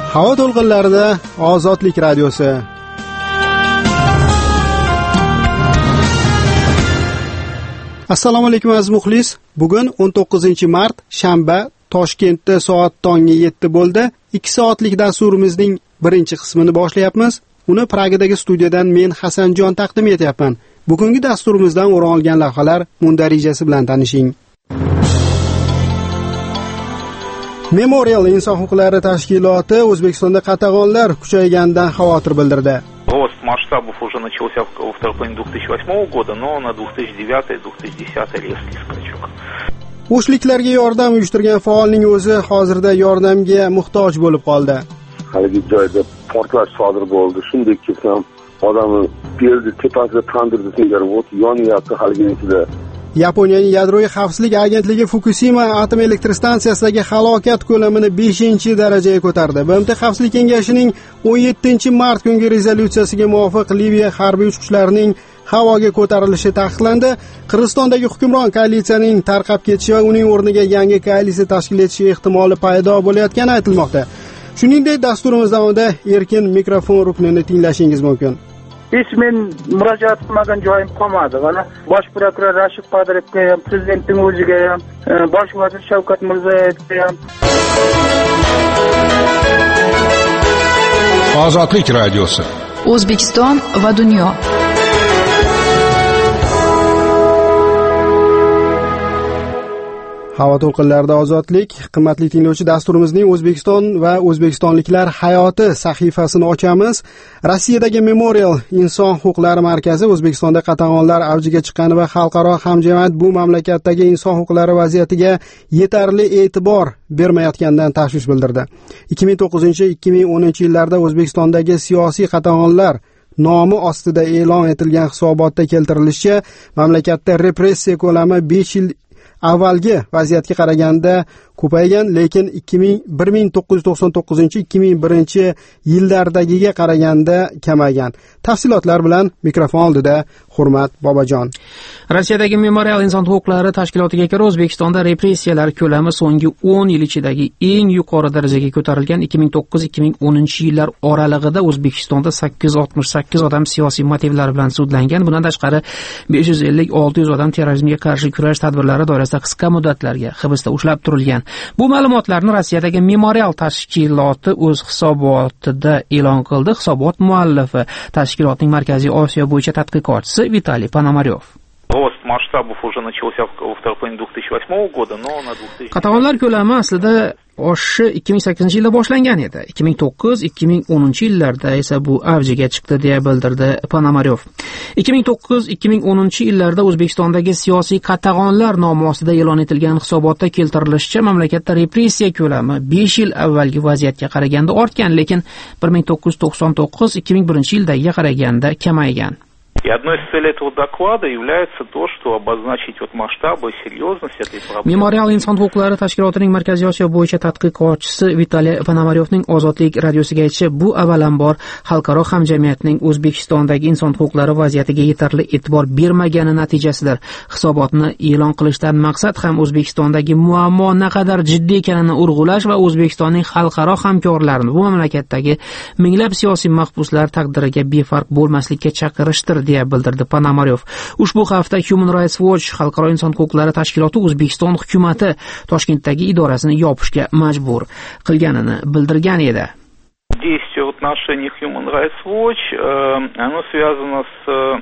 Havo to'lqinlarida Ozodlik radiosi. Assalomu alaykum aziz muxlis. Bugun 19-mart, shanba, Toshkentda soat tonggi 7 bo'ldi. 2 soatlik dasturimizning birinchi qismini boshlayapmiz. Uni Pragadagi studiyadan men Hasanjon taqdim etyapman. Bugungi dasturimizdan o'rin olgan lavhalar mundarijasi bilan tanishing. Memorial inson huquqlari tashkiloti O'zbekistonda qatag'onlar kuchayganidan xavotir bildirdi. Рост масштабов уже начался во второй половине 2008 года, но на 2009-2010 резкий скачок. O'shliklarga yordam uyushtirgan faolning o'zi hozirda yordamga muhtoj bo'lib qoldi. Haligi joyda portlash sodir bo'ldi. Shunday kesam odamni berdi tepasida tandirda singarib o't yonyapti haligichida. Yaponiyaning yadroviy xavfsizlik agentligi Fukushima atom elektr stansiyasidagi halokat ko'lamini 5-darajaga ko'tardi. BMT Xavfsizlik kengashining 17-mart kungi rezolyutsiyasiga muvofiq Liviya harbiy uchqishlarining havoga ko'tarilishi taqiqlandi. Qirg'izistondagi hukmron koalitsiyaning tarqab ketishi va uning o'rniga yangi koalitsiya tashkil etishi ehtimoli paydo bo'layotgani aytilmoqda. Shuningdek, dasturimiz davomida erkin mikrofon ruknini tinglashingiz mumkin. Hech men murojaat qilmagan joyim qolmadi. Mana bosh prokuror Rashid Qodirovga ham, prezidentning o'ziga ham, bosh vazir Shavkat Mirziyoyevga ham. Ozodlik radiosi. O'zbekiston va dunyo. Havo to'lqinlarida ozodlik. Qimmatli tinglovchi, dasturimizning O'zbekiston va o'zbekistonliklar hayoti sahifasini ochamiz. Rossiyadagi Memorial inson huquqlari markazi O'zbekistonda qatag'onlar avjiga chiqqani va xalqaro hamjamiyat bu mamlakatdagi inson huquqlari vaziyatiga yetarli e'tibor bermayotganidan tashvish bildirdi. 2009-2010 yillarda O'zbekistondagi siyosiy qatag'onlar nomi ostida e'lon etilgan hisobotda keltirilishicha, mamlakatda repressiya ko'lami 5 yil avvalgi vaziyatga qaraganda ko'paygan, lekin 1999-2001 yillardagiga qaraganda kamaygan. Tafsilotlar bilan mikrofon oldida Hurmat Bobojon. Rossiyadagi Memorial inson huquqlari tashkilotiga ko'ra, O'zbekistonda repressiyalar ko'lami so'nggi 10 yil ichidagi eng yuqori darajaga ko'tarilgan. 2009-2010 yillar oralig'ida O'zbekistonda 868 odam siyosiy motivlar bilan sudlangan. Bundan tashqari 550-600 odam terrorizmga qarshi kurash tadbirlari doirasida qisqa muddatlarga hibsda ushlab turilgan. Bu ma'lumotlarni Rossiyadagi Memorial tashkiloti o'z hisobotida e'lon qildi. Hisobot muallifi tashkilotning Markaziy Osiyo bo'yicha tadqiqotchisi Vitaliy Ponomaryov. Рост масштабов уже начался во второй половине 2008 года, но на 2000... Qatag'onlar ko'lami aslida oshishi 2008-yilda boshlangan edi. 2009-2010 yillarda esa bu avjiga chiqdi deya bildirdi Ponomaryov. 2009-2010 yillarda O'zbekistondagi siyosiy qatag'onlar nomi ostida e'lon etilgan hisobotda keltirilishicha, mamlakatda repressiya ko'lami 5 yil avvalgi vaziyatga qaraganda ortgan, lekin 1999-2001 yildagiga qaraganda kamaygan. И одной из целей этого доклада является то, что обозначить вот масштабы и серьезность этой проблемы. Memorial inson huquqlari tashkilotining Markaziy Osiyo bo'yicha tadqiqotchisi Vitaliy Ponomaryovning Ozodlik radiosiga aytishicha, bu avvalambor xalqaro hamjamiyatning O'zbekistondagi inson huquqlari vaziyatiga yetarli e'tibor bermagani natijasidir. Hisobotni e'lon qilishdan maqsad ham O'zbekistondagi muammo naqadar jiddiy ekanini urg'ulash va O'zbekistonning xalqaro hamkorlarini bu mamlakatdagi minglab siyosiy mahbuslar taqdiriga befarq bo'lmaslikka chaqirishdir deya bildirdi Ponomaryov. Ushbu hafta Human Rights Watch xalqaro inson huquqlari tashkiloti O'zbekiston hukumati Toshkentdagi idorasini yopishga majbur qilganini bildirgan edi. Действие в отношении Human Rights Watch, оно связано с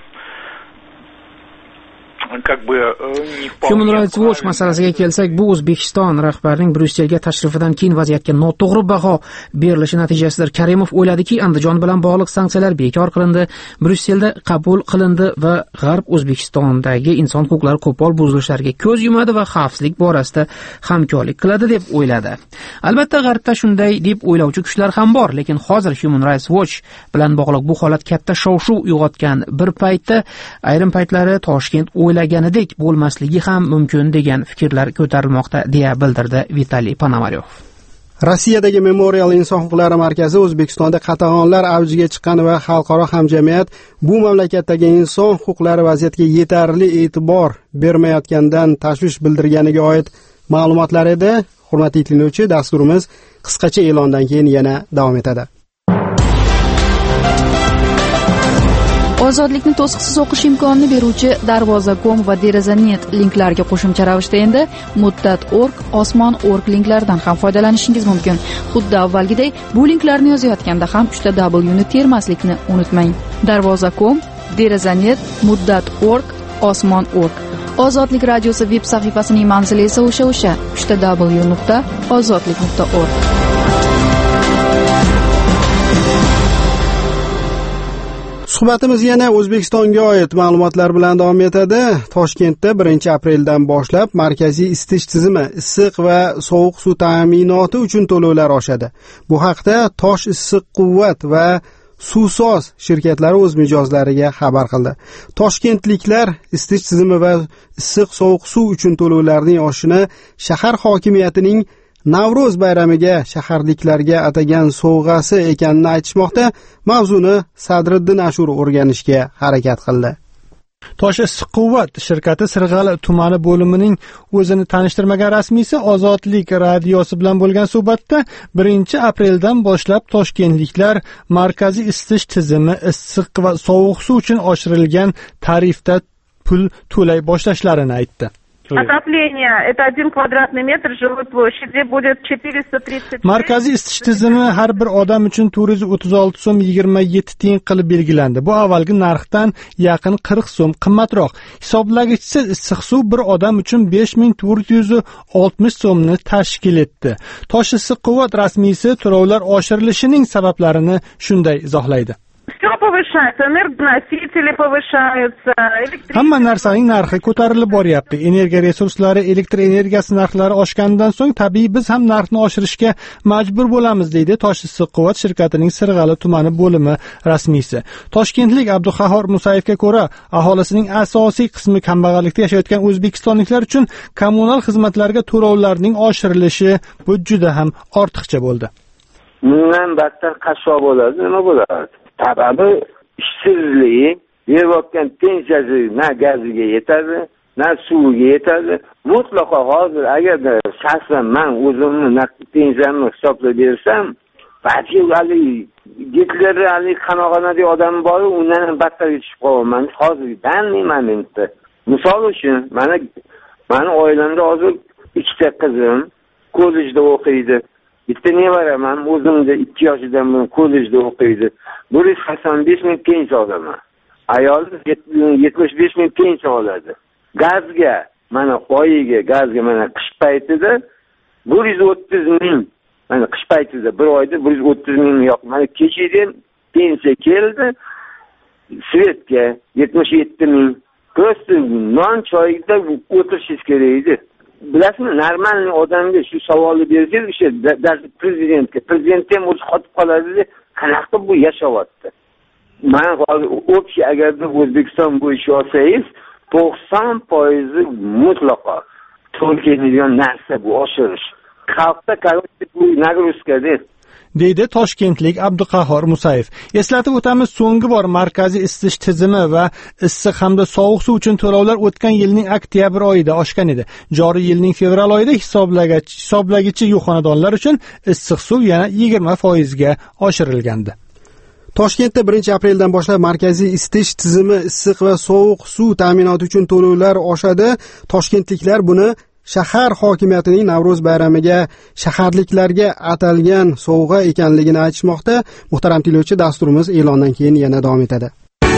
Human Rights Watch masalasiga kelsak, bu O'zbekiston rahbarining Bryusselga tashrifidan keyin vaziyatga noto'g'ri baho berilishi natijasidir. Karimov o'yladiki, Andijon bilan bog'liq sanksiyalar bekor qilindi, Bryusselda qabul qilindi va G'arb O'zbekistondagi inson huquqlari qo'pol buzilishlariga ko'z yumadi va xavfsizlik borasida hamkorlik qiladi deb o'yladi. Albatta, G'arbda shunday deb o'ylovchi kuchlar ham bor, lekin hozir Human Rights Watch bilan bog'liq bu holat katta shov-shuv uyg'otgan bir paytda ayrim paytlari Toshkent o'ylaganidek bo'lmasligi ham mumkin degan fikrlar ko'tarilmoqda deya bildirdi Vitaliy Ponomaryov. Rossiyadagi Memorial inson huquqlari markazi O'zbekistonda qatag'onlar avjiga chiqqani va xalqaro hamjamiyat bu mamlakatdagi inson huquqlari vaziyatiga yetarli e'tibor bermayotganidan tashvish bildirganiga oid ma'lumotlar edi. Hurmatli tinglovchi, dasturimiz qisqacha e'londan keyin yana davom etadi. Ozodlikni to'siqsiz o'qish imkonini beruvchi Darvoza.com va Deraza.net linklarga qo'shimcha ravishda endi Muddat.org, Osmon.org linklaridan ham foydalanishingiz mumkin. Xuddi avvalgiday bu linklarni yozayotganda ham 3W ni termaslikni unutmang. Darvoza.com, Deraza.net, Muddat.org, Osmon.org. Ozodlik radiosi veb sahifasining manzili esa o'sha 3W.ozodlik.org. Suhbatimiz yana O'zbekistonga oid ma'lumotlar bilan davom etadi. Toshkentda 1-apreldan boshlab markaziy isitish tizimi, issiq va sovuq suv ta'minoti uchun to'lovlar oshadi. Bu haqda Tosh issiq quvvat va Suvsoz shirkatlari o'z mijozlariga xabar qildi. Toshkentliklar isitish tizimi va issiq sovuq suv uchun to'lovlarning oshishini shahar hokimiyatining Navro'z bayramiga shaharliklarga atagan sovg'asi ekanini aytishmoqda. Mavzuni Sadriddin Ashur o'rganishga harakat qildi. Tosh issiq quvvat shirkati Sirg'ali tumani bo'limining o'zini tanishtirmagan rasmiysi Ozodlik radiosi bilan bo'lgan suhbatda 1-apreldan boshlab toshkentliklar markaziy isitish tizimi, issiq va sovuq suv uchun oshirilgan tarifda pul to'lay boshlashlarini aytdi. Отопление – это 1 квадратный метр жилой площади будет 430. Markaziy isitish tizimi har bir odam uchun 436 so'm 27 tiyin qilib belgilandi. Bu avvalgi narxdan yaqin 40 so'm qimmatroq. Hisoblagichsiz issiq suv bir odam uchun 5460 so'mni tashkil etdi. Tosh issiq quvvat rasmiysi to'lovlar oshirilishining sabablarini shunday izohlaydi. Все повышается, энергоносители повышаются, hamma narsaning narxi ko'tarilib boryapti. Energiya resurslari, elektr energiyasi narxlari oshganidan so'ng tabiiy biz ham narxni oshirishga majbur bo'lamiz, deydi Tosh issiq quvvat shirkatining Sirg'ali tumani bo'limi rasmiysi. Toshkentlik Abduqahhor Musayevga ko'ra, aholisining asosiy qismi kambag'allikda yashayotgan o'zbekistonliklar uchun kommunal xizmatlarga to'lovlarning oshirilishi bu juda ham ortiqcha bo'ldi. Bundan battar qashshoq bo'ladi, nima bo'ladi? Sababi ishsizlik, yeyotgan pensiyasi na gaziga yetadi, na suviga yetadi. Mutlaqo hozir agarda shaxsan men o'zimni pensiyamni hisoblab bersam, balki Gitlerli qanog'anadi odam bor, undan ham battar yetishib qolaman. Hozirdan nima endi? Misol uchun, meni oilamda hozir 2 ta qizim kollejda o'qiydi. Bitta nevaraman, o'zimda 2 yoshdan beri kollejda o'qiydi. 185 ming pensiya olaman. Ayol 75 ming pensiya oladi. Gazga, mana oyiga gazga mana qish paytida 130 ming. Mana qish paytida bir oyda 130 ming yo'q. Mana kechidan pensiya keldi. Svetga 77 ming. Просто non choyda o'tirishingiz kerak edi. Bilasizmi, normal odamga shu savolni bersangiz, o'sha prezidentga, prezident ham o'zi qotib qoladi, qanaqa bu yashayapti. Men hozir o'pshi agarda O'zbekiston bo'yicha olsangiz, 90% mutlaqo to'lqinlaydigan narsa bu oshirish. Xalqda bu nagruzkadir. deydi toshkentlik Abduqahhor Musayev. Eslatib o'tamiz, so'nggi bor markaziy isitish tizimi va issiq hamda sovuq suv uchun to'lovlar o'tgan yilning oktyabr oyida oshgan edi. Joriy yilning fevral oyida hisoblagichi yo'q xonadonlar uchun issiq suv yana 20% ga oshirilgandi. Toshkentda 1-apreldan boshlab markaziy isitish tizimi, issiq va sovuq suv ta'minoti uchun to'lovlar oshadi. Toshkentliklar buni shahar hokimiyatining Navro'z bayramiga shaharliklarga atalgan sovg'a ekanligini aytishmoqda. Muhtaram tinglovchi, dasturimiz e'londan keyin yana davom etadi.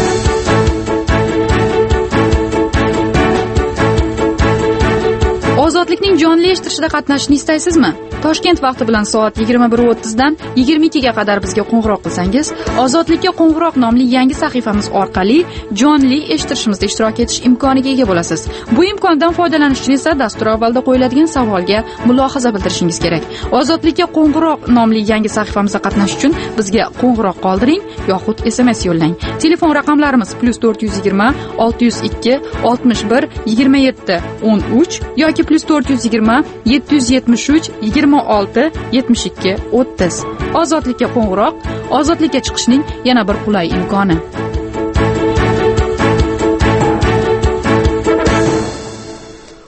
Ozodlikning jonli eshittirishida qatnashishni istaysizmi? Toshkent vaqti bilan soat 21:30 dan 22 ga qadar bizga qo'ng'iroq qilsangiz, Ozodlikka qo'ng'iroq nomli yangi sahifamiz orqali jonli eshittirishimizda ishtirok etish imkoniga ega bo'lasiz. Bu imkondan foydalanish uchun esa dastur avvalida qo'yiladigan savolga mulohaza bildirishingiz kerak. Ozodlikka qo'ng'iroq nomli yangi sahifamizda qatnashish uchun bizga qo'ng'iroq qoldiring yoxud SMS yo'llang. Telefon raqamlarimiz +420 602 61 27 13 yoki +420 773 26 72 30. Ozodlikka qo'ng'iroq, ozodlikka chiqishning yana bir qulay imkoni.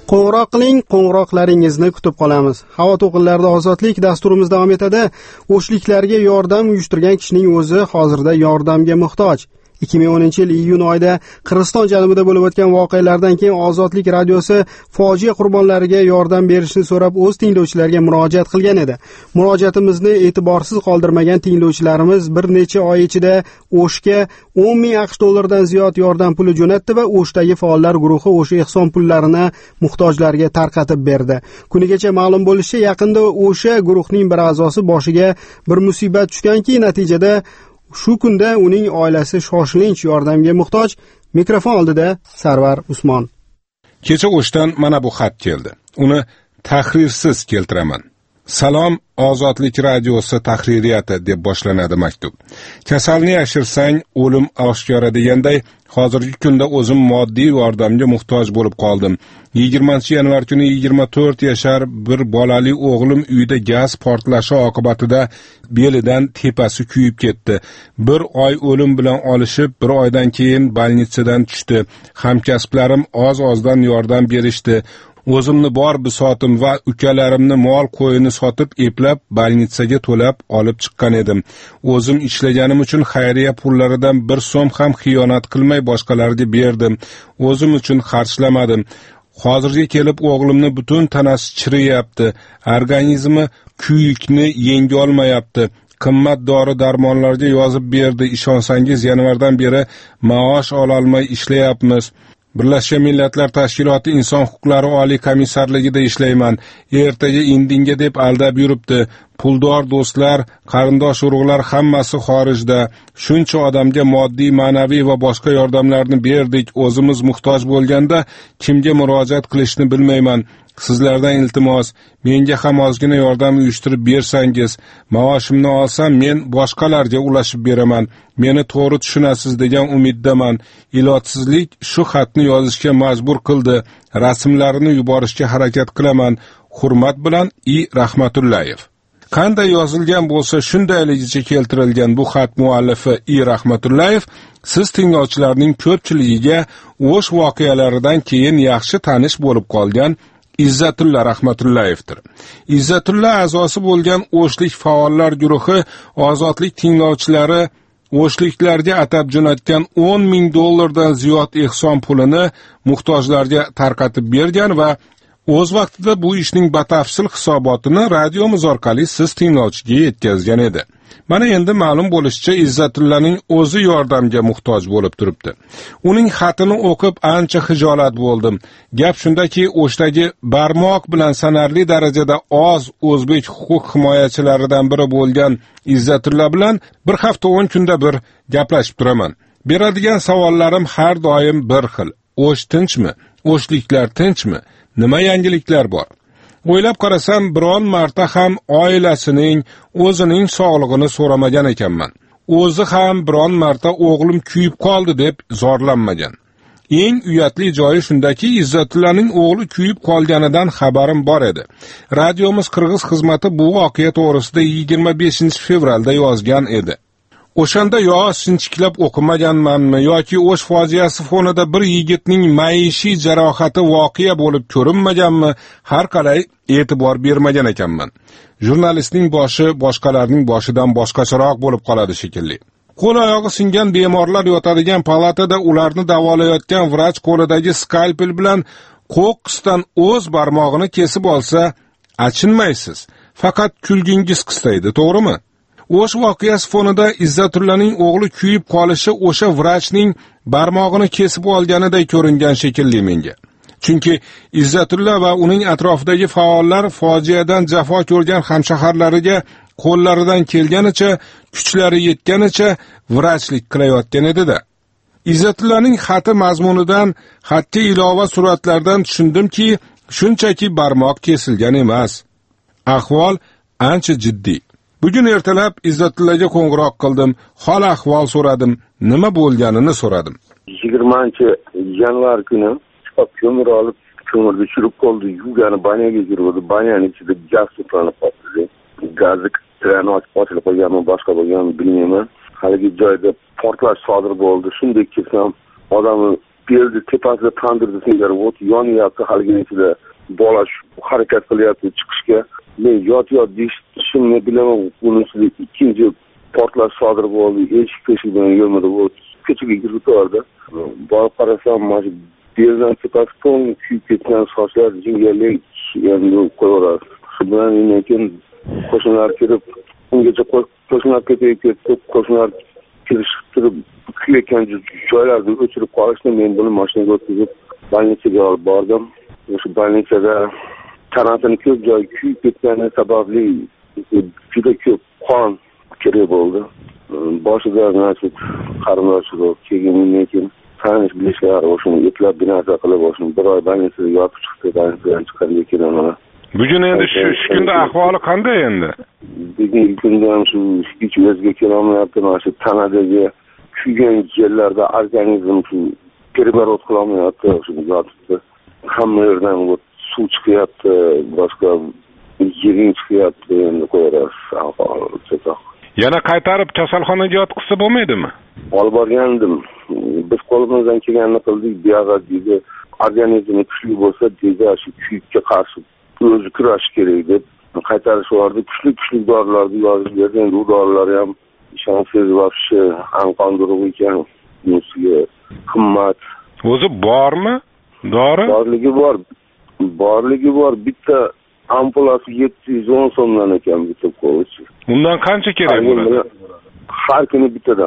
Qo'ng'iroq qiling, qo'ng'iroqlaringizni kutib qolamiz. Havo to'lqinlarida ozodlik dasturimiz davom etadi. O'shliklarga yordam uyushtirgan kishining o'zi hozirda yordamga muhtoj. 2010-yil iyun oyida Qirg'iziston janubida bo'lib o'tgan voqealardan keyin Ozodlik radiosi fojia qurbonlariga yordam berishni so'rab o'z tinglovchilariga murojaat qilgan edi. Murojaatimizni e'tiborsiz qoldirmagan tinglovchilarimiz bir necha oy ichida O'shga 10 ming AQSh dollaridan ziyod yordam puli jo'natdi va O'shdagi faollar guruhi o'sha ehson pullarini muhtojlarga tarqatib berdi. Kunigacha ma'lum bo'lishicha, yaqinda o'sha guruhning bir a'zosi boshiga bir musibat tushganki, natijada shu kunda uning oilasi shoshilinch yordamga muhtoj. Mikrofon oldida Sarvar Usmon. Kecha O'shdan mana bu xat keldi. Uni tahrirsiz keltiraman. Salom, Ozodlik radiosi tahririyati deb boshlanadi maktub. Kasalni yashirsang, o'lim oshkora deganday, hozirgi kunda o'zim moddiy yordamga muhtoj bo'lib qoldim. 20-yanvar kuni 24 yashar bir bolali o'g'lim uyda gaz portlashi oqibatida belidan tepasi kuyib ketdi. Bir oy o'lim bilan olishib, bir oydan keyin больницаdan tushdi. Hamkasblarim oz-ozdan yordam berishdi. O'zimni bor bisotim va ukalarimni mol qo'yini sotib eplab больницаga to'lab olib chiqqan edim. O'zim ishlaganim uchun xayriya pullaridan bir so'm ham xiyonat qilmay boshqalarga berdim. O'zim uchun xarjlamadim. Hozirga kelib o'g'limni butun tanasi chiriyapti. Organizmi kuyikni yenga olmayapti. Qimmat dori-darmonlarga yozib berdi. Ishonsangiz, yanvardan beri maosh ola olmay ishlayapmiz. Birlashgan Millatlar Tashkiloti Inson huquqlari oliy komissarligida ishlayman. Ertaga indinga deb aldab yuribdi. Puldor do'stlar, qarindosh urug'lar hammasi xorijda. Shuncha odamga moddiy, ma'naviy va boshqa yordamlarni berdik. O'zimiz muhtoj bo'lganda kimga murojaat qilishni bilmayman. Sizlardan iltimos, menga ham ozgina yordam uyushtirib bersangiz, maoshimni olsam men boshqalarga ulashib beraman. Meni to'g'ri tushunasiz degan umiddaman. Ilojsizlik shu xatni yozishga majbur qildi. Rasmlarini yuborishga harakat qilaman. Hurmat bilan I. Rahmatullayev. Qanday yozilgan bo'lsa shundayligicha keltirilgan bu xat muallifi I. Rahmatullayev siz tinglovchilarning ko'pchiligiga O'sh voqealaridan keyin yaxshi tanish bo'lib qolgan Izzatulla Rahmatullayevdir. Izzatulla a'zosi bo'lgan O'shlik faollar guruhi ozodlik tinglovchilari o'shliklarga atab jo'natgan 10 ming dollardan ziyod ehson pulini muhtojlarga tarqatib bergan va o'z vaqtida bu ishning batafsil hisobotini radiomiz orqali siz tinglovchiga yetkazgan edi. Mana endi ma'lum bo'lishicha Izzatullaning o'zi yordamga muhtoj bo'lib turibdi. Uning xatini o'qib ancha xijolat bo'ldim. Gap shundaki, O'shdagi barmoq bilan sanarli darajada oz o'zbek huquq himoyachilaridan biri bo'lgan Izzatulla bilan bir hafta 10 kunda bir gaplashib turaman. Beradigan savollarim har doim bir xil. O'sh tinchmi? O'shliklar tinchmi? Nima yangiliklar bor? O'ylab qarasam, biron marta ham oilasining, o'zining sog'lig'ini so'ramagan ekanman. O'zi ham biron marta o'g'lim kuyib qoldi deb zorlanmagan. Eng uyatli joyi shundaki, Izzatullaning o'g'li kuyib qolganidan xabarim bor edi. Radiomiz Qirg'iz xizmati bu voqea to'g'risida 25 fevralda yozgan edi. O'shanda yo sinchiklab o'qimaganmanmi yoki O'sh fojiasi fonida bir yigitning maishiy jarohati voqea bo'lib ko'rinmaganmi, har qalay e'tibor bermagan ekanman. Jurnalistning boshi boshqalarning boshidan boshqacharoq bo'lib qoladi shekilli. Qo'l oyog'i singan bemorlar yotadigan palatada ularni davolayotgan vrach qo'lidagi skalpel bilan qo'qqisdan o'z barmog'ini kesib olsa, achinmaysiz. Faqat kulgingiz qistaydi, to'g'rimi? O'sh voqeasi fonida Izzatullaning o'g'li kuyib qolishi o'sha vrachning barmog'ini kesib olganiday ko'ringan shekilli menga. Chunki Izzatulla va uning atrofidagi faollar fojiadan jafo ko'rgan hamshaharlariga qo'llaridan kelganicha, kuchlari yetganicha vrachlik qilayotgan edi-da. Izzatullaning xati mazmunidan, xatga ilova suratlardan tushundimki, shunchaki barmoq kesilgan emas. Ahvol ancha jiddiy. Bugun ertalab Izzatullaga qo'ng'iroq qildim, hol ahvol so'radim, nima bo'lganini so'radim. 20-yanvar kuni ko'mir olib, ko'mirni tushirib qoldi, yuvgani banyaga kirdi, banyaning ichida gaz to'planib qoldi. Gazni krani ochilib qo'yganmi, boshqa bo'lganmi bilmayman. Haligi joyda portlash sodir bo'ldi. Shunday kelsam, odamni belni tepasida tandirda singari o't yonyapti, haligini ichida bola harakat qilyapti chiqishga. Men yot deyishimni bilaman, uning ichida ikkinchi portlash sodir bo'ldi. Eshik bilan yo'lmadi, bu ko'chaga kirib o'tdi. Borib qarasam, mana beldan tepasi to'ng kuyib ketgan sochlar jingalak endi qo'yiladi. Shu bilan keyin qo'shnilar kirib, ungacha qo'shnilar ketib, qo'shnilar kirishib kuyayotgan joylarni o'chirib qolishdi. Men buni mashinaga o'tkazib больницаga olib bordim. O'sha больницада tanasini ko'p joy kuyib ketgani sababli juda ko'p qon kerak bo'ldi. Boshida nasib qarindoshlar keyin tanish bilishlar o'shani eplab binoza qilib o'shani bir oy больницада yotib chiqdi, больницаdan chiqqandan keyin mana bugun endi shu kunda ahvoli qanday endi? Bugungi kunda ham shu hech o'ziga kelolmayapti. Mana shu tanadagi kuygan yerlarda organizm shu переворот qilolmayapti, shu yotibdi. Hamma yerdan suv chiqyapti, boshqa yering chiqyapti, endi qo'yarasiz. Yana qaytarib kasalxonaga yotqizsa bo'lmaydimi? Olib borgandim. Biz qo'limizdan kelganini qildik. Buyog'i deydi, organizmi kuchli bo'lsa, deydi, shu kuyikka qarshi o'zi kurash kerak deb qaytarishlardi. Kuchli dorilarni yozib berdi. Endi u dorilar ham ishonsiz вообще anqondiruv ekan. Bunisiga qimmat. O'zi bormi? Dori? Borligi bor. Bitta ampulasi 710 so'mdan ekan bitta qo'lichi. Undan qancha kerak bo'ladi? Har kuni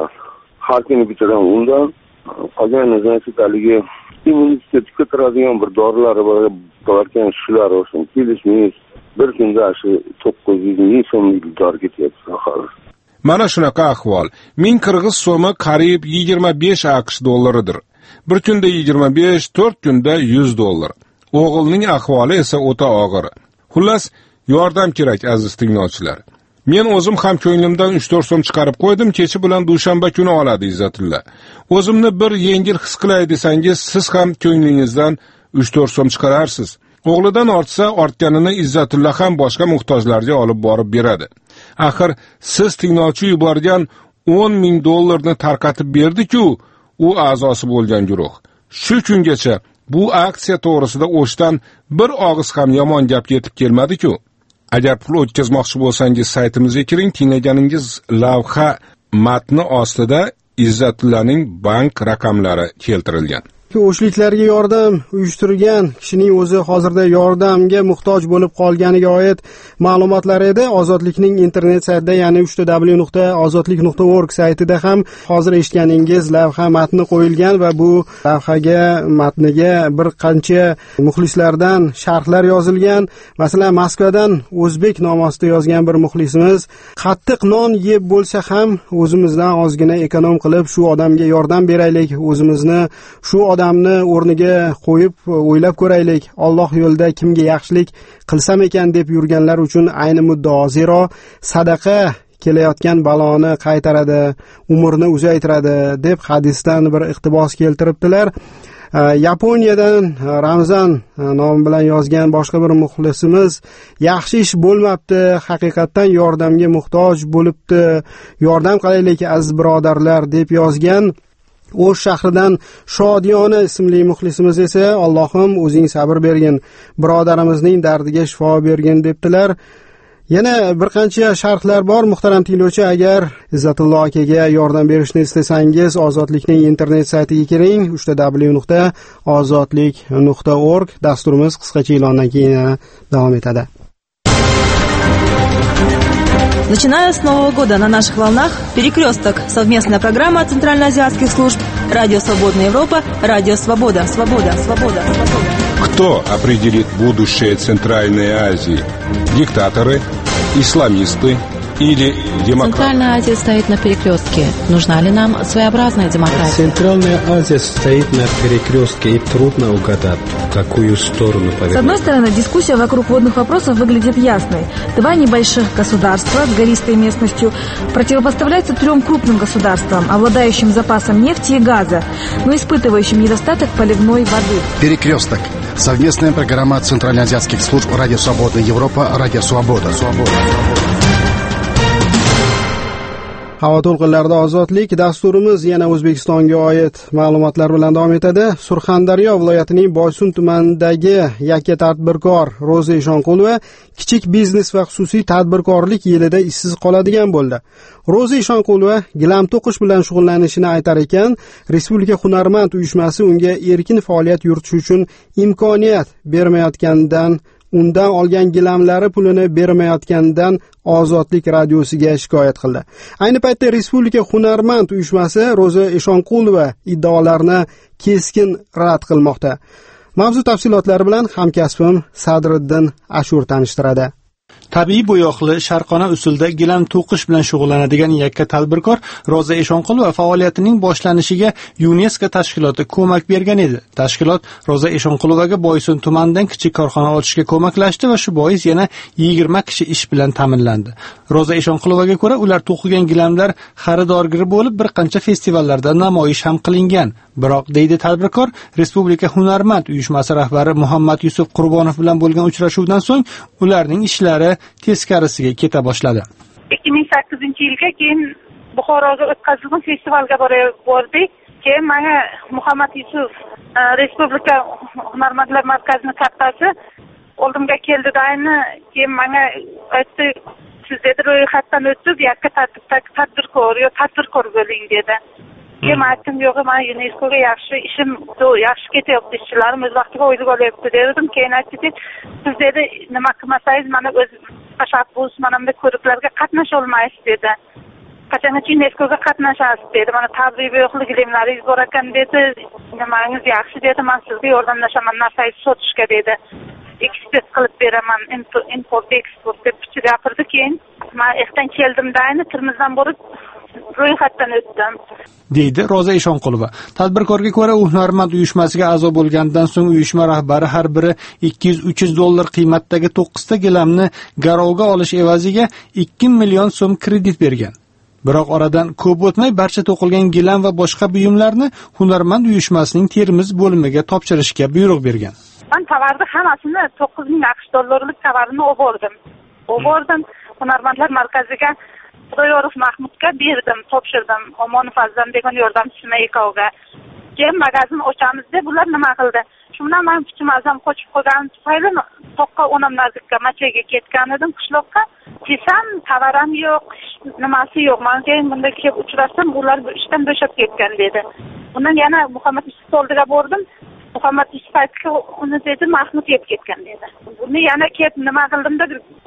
bittadan undan qolgan haligi immunitet ko'taradigan bir dorilari bor ekan, shular olsin. Kelishimiz bir kunda shu 900 ming so'mlik dori ketyapti hozir. Mana shunaqa ahvol. 1000 qirg'iz so'mi qariyb 25 AQSh dollaridir. Bir kunda 25, 4 kunda 100 dollar. O'g'ilning ahvoli esa o'ta og'ir. Xullas, yordam kerak aziz tinglovchilar. Men o'zim ham ko'nglimdan 3-4 so'm chiqarib qo'ydim. Kechi bilan dushanba kuni oladi Izzatulla. O'zimni bir yengil his qilay desangiz, siz ham ko'nglingizdan 3-4 so'm chiqararsiz. O'g'lidan ortsa, ortganini Izzatulla ham boshqa muhtojlarga olib borib beradi. Axir siz tinglovchi yuborgan 10 ming dollarni tarqatib berdi-ku, u a'zosi bo'lgan guruh. Shu kungacha bu aksiya to'g'risida o'shdan bir og'iz ham yomon gap yetib kelmadi-ku. Agar pul o'tkazmoqchi bo'lsangiz, saytimizga kiring, tinglaganingiz lavha matni ostida Izzatullaning bank raqamlari keltirilgan. O'shliklarga yordam uyushtirgan kishining o'zi hozirda yordamga muhtoj bo'lib qolganiga oid ma'lumotlar edi. Ozodlikning internet saytida, ya'ni www.ozodlik.org saytida ham hozir eshitganingiz lavha matni qo'yilgan va bu lavhaga matniga bir qancha muxlislardan sharhlar yozilgan. Masalan, Moskvadan O'zbek nomi ostida yozgan bir muxlisimiz, qattiq non yeb bo'lsa ham o'zimizdan ozgina ekonom qilib shu odamga yordam beraylik, o'zimizni shu odamni o'rniga qo'yib o'ylab ko'raylik. Alloh yo'lida kimga yaxshilik qilsam ekan deb yurganlar uchun ayni muddao. Zero sadaqa kelayotgan baloni qaytaradi, umrni uzaytiradi deb hadisdan bir iqtibos keltiribdilar. Yaponiyadan Ramzan nomi bilan yozgan boshqa bir muxlisimiz, yaxshi ish bo'lmabdi, haqiqatdan yordamga muhtoj bo'libdi, yordam qilaylik aziz birodarlar deb yozgan. O'sh shahridan Shodiyona ismli muxlisimiz esa, Allohim o'zing sabr bergin, birodarimizning dardiga shifo bergin debdilar. Yana bir qancha sharhlar bor. Muhtaram tinglovchi, agar Izzatullo akaga yordam berishni istasangiz, Ozodlikning internet saytiga kiring, www.ozodlik.org. Dasturimiz qisqacha e'londan keyin davom etadi. Начиная с Нового года на наших волнах «Перекресток» — совместная программа центральноазиатских служб «Радио Свободная Европа», «Радио Свобода». Кто определит будущее Центральной Азии? Диктаторы, исламисты или демократы? Центральная Азия стоит на перекрестке. Нужна ли нам своеобразная демократия? Центральная Азия стоит на перекрестке, и трудно угадать, в какую сторону повернуть. С одной стороны, дискуссия вокруг водных вопросов выглядит ясной. Два небольших государства с гористой местностью противопоставляются трем крупным государствам, обладающим запасом нефти и газа, но испытывающим недостаток поливной воды. Перекресток. Совместная программа центральноазиатских служб «Радио Свободная Европа», «Радио Свобода». Havo to'lqinlarida ozodlik dasturimiz yana O'zbekistonga oid ma'lumotlar bilan davom etadi. Surxondaryo viloyatining Boysun tumanidagi yakka tadbirkor Ro'za Eshonqulova kichik biznes va xususiy tadbirkorlik yilida ishsiz qoladigan bo'ldi. Ro'za Eshonqulova gilam to'qish bilan shug'ullanishini aytar ekan, Respublika hunarmand uyushmasi unga erkin faoliyat yuritish uchun imkoniyat bermayotganidan, undan olgan gilamlari pulini bermayotganidan Ozodlik radiosiga shikoyat qildi. Ayni paytda Respublika hunarmand uyushmasi Ro'za Eshonqulova iddaolarini keskin rad qilmoqda. Mavzu tafsilotlari bilan hamkasbim Sadriddin Ashur tanishtiradi. Tabiiy bo'yoqli sharqona usulda gilam to'qish bilan shug'ullanadigan yakka tadbirkor Ro'za Eshonqulova faoliyatining boshlanishiga UNESCO tashkiloti ko'mak bergan edi. Tashkilot Ro'za Eshonqulovaga Boysun tumanidan kichik korxona ochishga ko'maklashdi va shu bois yana 20 kishi ish bilan ta'minlandi. Ro'za Eshonqulovaga ko'ra, ular to'qigan gilamlar xaridorgir bo'lib bir qancha festivallarda namoyish ham qilingan. Biroq, deydi tadbirkor, Respublika hunarmand uyushmasi rahbari Muhammad Yusuf Qurbonov bilan bo'lgan uchrashuvdan so'ng ularning ishlari teskarisiga keta boshladi. 2008-yilga keyin Buxoroga o'tkazilgan festivalga bordik. Keyin menga Muhammad Yusuf Respublika hunarmandlar markazining kattasi oldimga keldi-da, ayni keyin menga aytdi, siz dedi ro'yxatdan o'tib, yakka tadbirkor bo'ling dedi. Keyin aytdim, yo'q, men UNESCOga yaxshi ishim, yaxshi ketyapti, ishlarim o'z vaqtiga o'ylab olyapti dedim. Keyin aytdi, siz dedi, nima qilmasangiz, mana o'z tashabbus, mana bunday ko'riklarga qatnasha olmaysiz dedi. Qachongacha UNESCOga qatnashasiz dedi. Mana tabiiy bo'yoqli gilamlaringiz bor ekan dedi. Nimangiz yaxshi dedi, men sizga yordamlashaman, narsangizni sotishga dedi. Eksport qilib beraman, import eksport deb gapirdi. Keyin men ertadan keldim-da, ayni Termizdan borib ro'yxatdan o'tdim, deydi Ro'za Eshonqulova. Tadbirkorga ko'ra, u hunarmand uyushmasiga a'zo bo'lgandan so'ng uyushma rahbari har biri $200-300 qiymatdagi 9 ta gilamni garovga olish evaziga 2 million so'm kredit bergan. Biroq oradan ko'p o'tmay barcha to'qilgan gilam va boshqa buyumlarni hunarmand uyushmasining Termiz bo'limiga topshirishga buyruq bergan. Men tovarni hammasini $9,000 tovarni o'bordim. Hunarmandlar markaziga Xudoyorov Mahmudga berdim, topshirdim. Omonov Azam degan yordamchisi ikkovga. Keyin magazin ochamiz deb ular nima qildi? Shundan men kuchim azam qochib qolgan tufayli toqqa onamlarga machaga ketgan edim qishloqqa. Kesam, tavaram yo'q, nimasi yo'q. Men keyin bunda kelib uchrasam, ular ishdan bo'shab ketgan dedi. Bundan yana Muhammad Yusuf oldiga bordim. Muhammad Yusuf aytdi, uni dedi, Mahmud yeb ketgan dedi. Buni yana kelib nima qildim-da,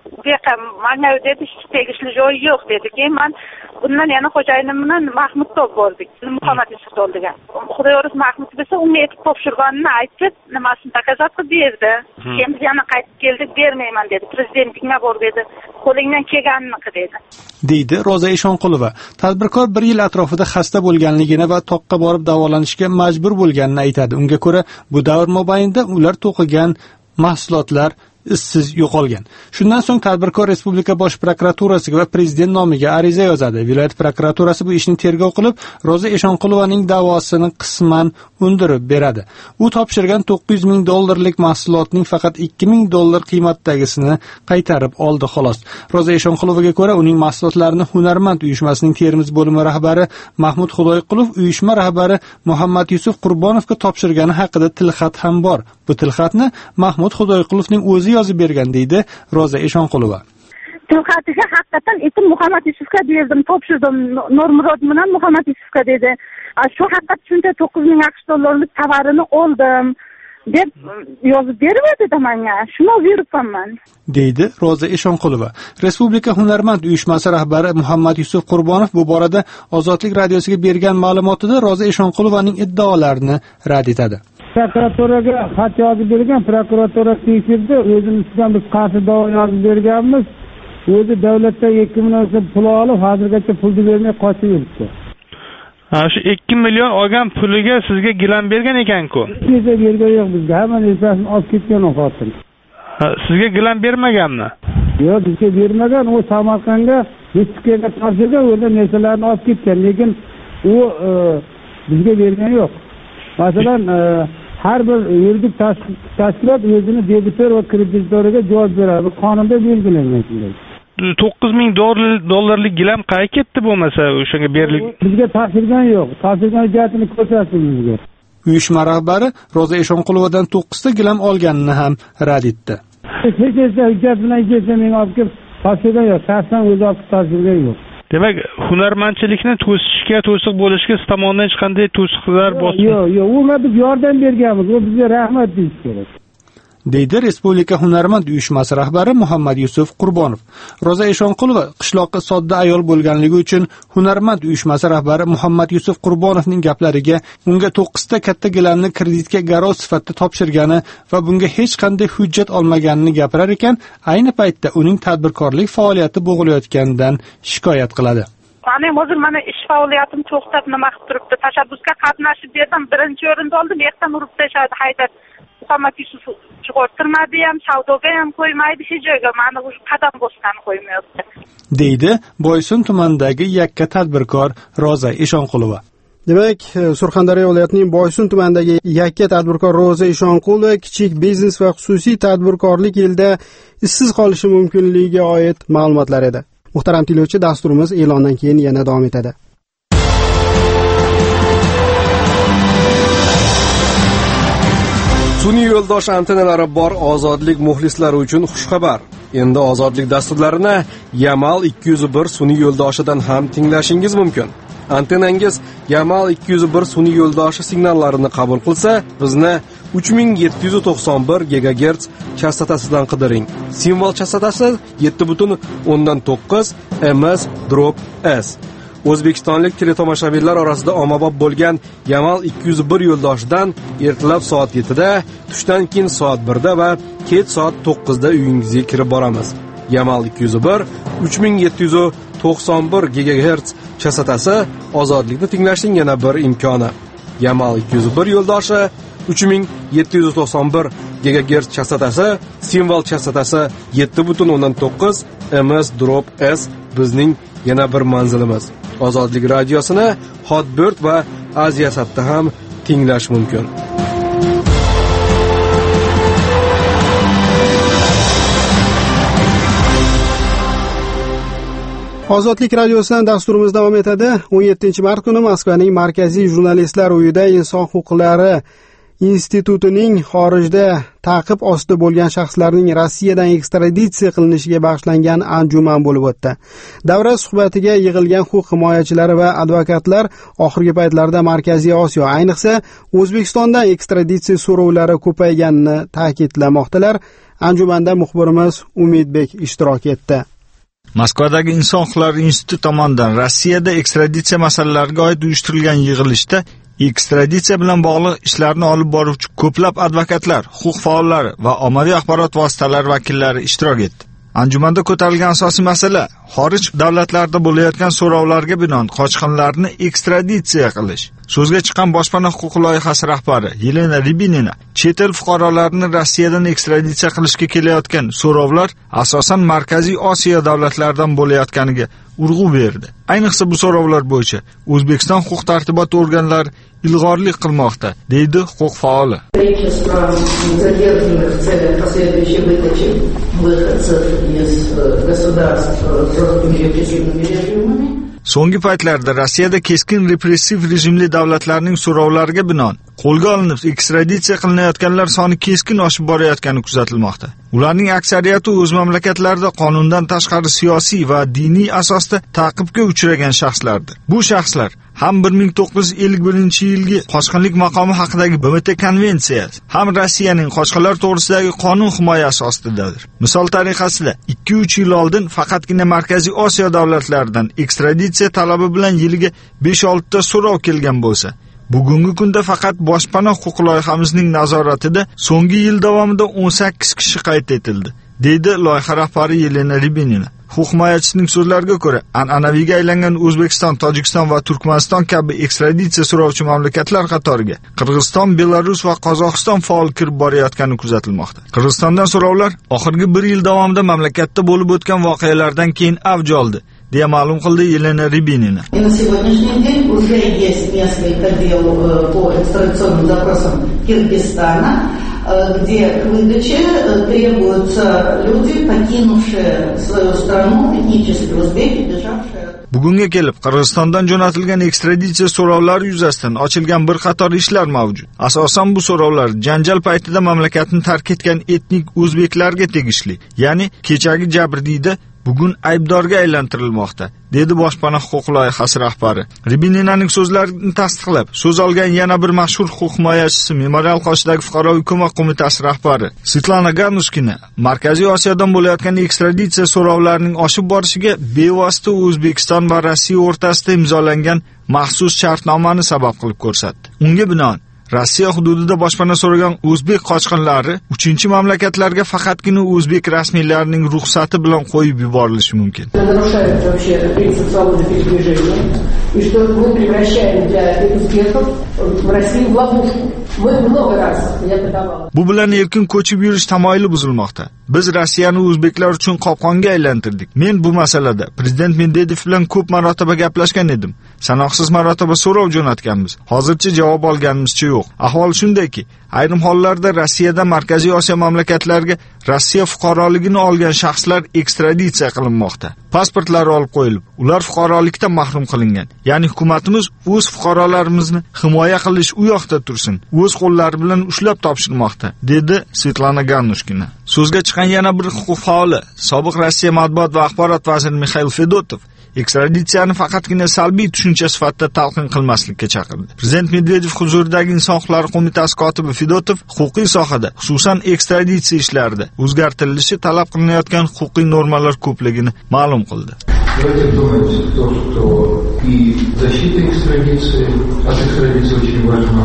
menga dedi, hech tegishli joyi yo'q dedi. Keyin men bundan yana xo'jayinim bilan Mahmudga bordik. Muhammad Yusuf oldiga. Xudoyorov Mahmud desa, unga aytib topshirganini aytib, nimasini takazat qilib berdi. Keyin biz yana qaytib keldik, bermayman dedi. Prezidentingga bor dedi. Qo'lingdan kelganini qil dedi. deydi Ro'za Eshonqulova. Tadbirkor 1 yil atrofida xasta bo'lganligini va toqqa borib davolanishga majbur bo'lganini aytadi. Unga ko'ra, bu davr mobaynida ular to'qigan mahsulotlar izsiz yo'qolgan. Shundan so'ng tadbirkor Respublika bosh prokuraturasiga va prezident nomiga ariza yozadi. Viloyat prokuraturasi bu ishni tergov qilib, Ro'za Eshonqulovaning da'vosini qisman undirib beradi. U topshirgan $900,000 mahsulotning faqat $2,000 qiymatdagisini qaytarib oldi xolos. Ro'za Eshonqulovaga ko'ra, uning mahsulotlarini hunarmand uyushmasining Termiz bo'limi rahbari Mahmud Xudoyqulov uyushma rahbari Muhammad Yusuf Qurbonovga topshirgani haqida tilxat ham bor. Bu tilxatni Mahmud Xudoyqulovning o'zi yozib bergan, deydi Ro'za Eshonqulova. Tilxatiga haqiqatan etim Muhammad Yusufga berdim, topshirdim. Nurmurod bilan Muhammad Yusufga dedi. Shu haqiqat shunday $9,000 tovarini oldim deb yozib berdi menga. Shuni buyuribman, deydi Ro'za Eshonqulova. Respublika hunarmand uyushmasi rahbari Muhammad Yusuf Qurbonov bu borada Ozodlik radiosiga bergan ma'lumotida Ro'za Eshonqulovaning iddaolarini rad etadi. Prokuraturaga xat yozib bergan, prokuratura tekshirdi, o'zimiz ustidan biz qarshi da'vo yozib berganmiz. O'zi davlatdan 2 million so'm pul olib, hozirgacha pulni bermay qochib yuribdi. Shu 2 million olgan puliga sizga gilam bergan ekan-ku. Bizga bergan yo'q, bizga hamma narsasini olib ketgan xotin. Sizga gilam bermaganmi? Yo'q, bizga bermagan. U Samarqandga Meksikaga topshirgan, o'rda narsalarni olib ketgan, lekin u bizga bergan yo'q. Masalan, har bir yuridik tashkilot o'zini debitor va kreditoriga javob beradi. Bu qonunda belgilangan shunday. $9,000 gilam qayerga ketdi bo'lmasa o'shanga berilib? Bizga topshirgan yo'q. Topshirgan hujjatini ko'rsatsin bizga. Uyushma rahbari Roza Eshonqulovadan 9 ta gilam olganini ham rad etdi. Hech hujjat bilan kelsa menga olib kelib topshirgan yo'q. Shaxsan o'zi olib topshirgan yo'q. Demak, hunarmandchilikni to'siq bo'lishga siz tomonidan hech qanday to'siqlar yo'q, u biz yordam berganmiz, u bizga rahmat deyish kerak. deydi Respublika hunarmand uyushmasi rahbari Muhammad Yusuf Qurbonov. Roza Eshonqulova qishloqqa sodda ayol bo'lganligi uchun hunarmand uyushmasi rahbari Muhammad Yusuf Qurbonovning gaplariga unga 9 ta katta gilamni kreditga garov sifatida topshirgani va bunga hech qanday hujjat olmaganini gapirar ekan, ayni paytda uning tadbirkorlik faoliyati bo'g'ilayotganidan shikoyat qiladi. O'zim mana ish faoliyatim to'xtab nima qilib turibdi. Tashabbusga qatnashib berdim, birinchi o'rinda oldim, ertam urib tashadi, haydab. Muhammad Yusuf chiqartirmadi ham, savdoga ham qo'ymaydi, hech joyga meni qadam bosgan qo'ymayapti. deydi Boysun tumanidagi yakka tadbirkor Roza Eshonqulova. Demak, Surxondaryo viloyatining Boysun tumanidagi yakka tadbirkor Roza Eshonqulova kichik biznes va xususiy tadbirkorlik yilida ishsiz qolishi mumkinligiga oid ma'lumotlar edi. Muhtaram tinglovchi, dasturimiz e'londan keyin yana davom etadi. Sun'iy yo'ldosh antennalari bor ozodlik muxlislari uchun xushxabar. Endi ozodlik dasturlarini Yamal 201 sun'iy yo'ldoshidan ham tinglashingiz mumkin. Antennangiz Yamal 201 sun'iy yo'ldoshi signallarini qabul qilsa, bizni 3791 GHz chastotasidan qidiring. Simvol chastotasi 7.9 ms/s. O'zbekistonlik teletomoshabinlar orasida ommabop bo'lgan Yamal 201 yo'ldoshidan ertalab soat 7 da, tushdan keyin soat 1 da va kech soat 9 da uyingizga kirib boramiz. Yamal 201 3791 GHz chastotasi ozodlikni tinglashning yana bir imkoni. Yamal 201 yo'ldoshi 3791 GHz chastotasi, simvol chastotasi 7.9 ms/s bizning yana bir manzilimiz. Ozodlik radiosini Hotbird va Aziyasatda ham tinglash mumkin. Ozodlik radiosidan dasturimiz davom etadi. 17-mart kuni Moskvaning Markaziy jurnalistlar uyida Inson huquqlari institutining xorijda ta'qib ostida bo'lgan shaxslarning Rossiyadan ekstraditsiya qilinishiga bag'ishlangan anjuman bo'lib o'tdi. Davra suhbatiga yig'ilgan huquq himoyachilari va advokatlar oxirgi paytlarda Markaziy Osiyo, ayniqsa O'zbekistondan ekstraditsiya so'rovlari ko'payganini ta'kidlamoqdalar. Anjumanda muxbirimiz Umidbek ishtirok etdi. Moskvadagi Inson huquqlari instituti tomonidan Rossiyada ekstraditsiya masalalariga oid uyushtirilgan yig'ilishda ekstraditsiya bilan bog'liq ishlarni olib boruvchi ko'plab advokatlar, huquq faollari va ommaviy axborot vositalari vakillari ishtirok etdi. Anjumanda ko'tarilgan asosiy masala xorij davlatlarida bo'layotgan so'rovlarga binoan qochqinlarni ekstraditsiya qilish. So'zga chiqqan boshpana huquq loyihasi rahbari Yelena Ribinina chet el fuqarolarini Rossiyadan ekstraditsiya qilishga kelayotgan so'rovlar asosan Markaziy Osiyo davlatlaridan bo'layotganiga urg'u berdi. Ayniqsa bu so'rovlar bo'yicha O'zbekiston huquq tartibot organlari ilg'orlik qilmoqda, deydi huquq faoli. So'nggi paytlarda Rossiyada keskin repressiv rejimli davlatlarning so'rovlariga binoan qo'lga olinib ekstraditsiya qilinayotganlar soni keskin oshib borayotgani kuzatilmoqda. Ularning aksariyati o'z mamlakatlarida qonundan tashqari siyosiy va diniy asosda ta'qibga uchragan shaxslardir. Bu shaxslar ham 1951-yilgi qochqinlik maqomi haqidagi BMT konvensiyasi, ham Rossiyaning qochqinlar to'g'risidagi qonun himoyasi ostidadir. Misol tariqasida 2-3 yil oldin faqatgina Markaziy Osiyo davlatlaridan ekstraditsiya talabi bilan yiliga 5-6 ta so'rov kelgan bo'lsa, bugungi kunda faqat boshpana huquq loyihamizning nazoratida so'nggi yil davomida 18 kishi qayd etildi, deydi loyiha rahbari Yelena Ribinina. Huquq himoyachisining so'zlariga ko'ra, an'anaviga aylangan O'zbekiston, Tojikiston va Turkmaniston kabi ekstraditsiya so'rovchi mamlakatlar qatoriga Qirg'iziston, Belarus va Qozog'iston faol kirib borayotgani kuzatilmoqda. Qirg'izistondan so'rovlar oxirgi 1 yil davomida mamlakatda bo'lib o'tgan voqealardan keyin avj oldi, deya ma'lum qildi Yelena Ribinina. На сегодняшний день уже есть несколько дел по экстрадиционным запросам Киргизстана. где к выдаче требуются люди, покинувшие свою страну, этнические узбеки, бежавшие. Bugunga kelib Qirg'izistondan jo'natilgan ekstraditsiya so'rovlari yuzasidan ochilgan bir qator ishlar mavjud. Asosan bu so'rovlar janjal paytida mamlakatni tark etgan etnik o'zbeklarga tegishli, ya'ni kechagi jabrdiyda bugun aybdorga aylantirilmoqda, dedi boshpana huquq loyihasi rahbari. Ribininaning so'zlarini tasdiqlab, so'z olgan yana bir mashhur huquq himoyachisi Memorial qoshidagi fuqaroviy ko'mak qo'mitasi rahbari Svetlana Ganushkina Markaziy Osiyodan bo'layotgan ekstraditsiya so'rovlarining oshib borishiga bevosita O'zbekiston va Rossiya o'rtasida imzolangan maxsus shartnomani sabab qilib ko'rsatdi. Unga binoan Rossiya hududida boshpana so'ragan o'zbek qochqinlari 3-chi mamlakatlarga faqatgina o'zbek rasmiylarining ruxsati bilan qo'yib yuborilishi mumkin. Bu bilan erkin ko'chib yurish tamoyili buzilmoqda. Biz Rossiyani o'zbeklar uchun qopqonga aylantirdik. Men bu masalada prezident Medvedev bilan ko'p marotaba gaplashgan edim. Sanoqsiz marotaba so'rov jo'natganmiz. Hozircha javob olganimizcha yo'q. Ahvol shundayki, ayrim hollarda Rossiyadan Markaziy Osiyo mamlakatlariga Rossiya fuqaroligini olgan shaxslar ekstraditsiya qilinmoqda. Pasportlari olib qo'yilib, ular fuqarolikdan mahrum qilingan. Ya'ni hukumatimiz o'z fuqarolarimizni himoya qilish u yoqda tursin, o'z qo'llari bilan ushlab topshirmoqda, dedi Svetlana Ganushkina. So'zga chiqqan yana bir huquq faoli, sobiq Rossiya matbuot va axborot vaziri Mikhail Fedotov ekstraditsiyani faqatgina salbiy tushuncha sifatida talqin qilmaslikka chaqirdi. Prezident Medvedev huzuridagi Inson huquqlari qo'mitasi kotibi Fedotov huquqiy sohada, xususan ekstraditsiya ishlarida o'zgartirilishi talab qilinayotgan huquqiy normalar ko'pligini ma'lum qildi. Давайте думать то, что и защита экстрадиции, от экстрадиции очень важна,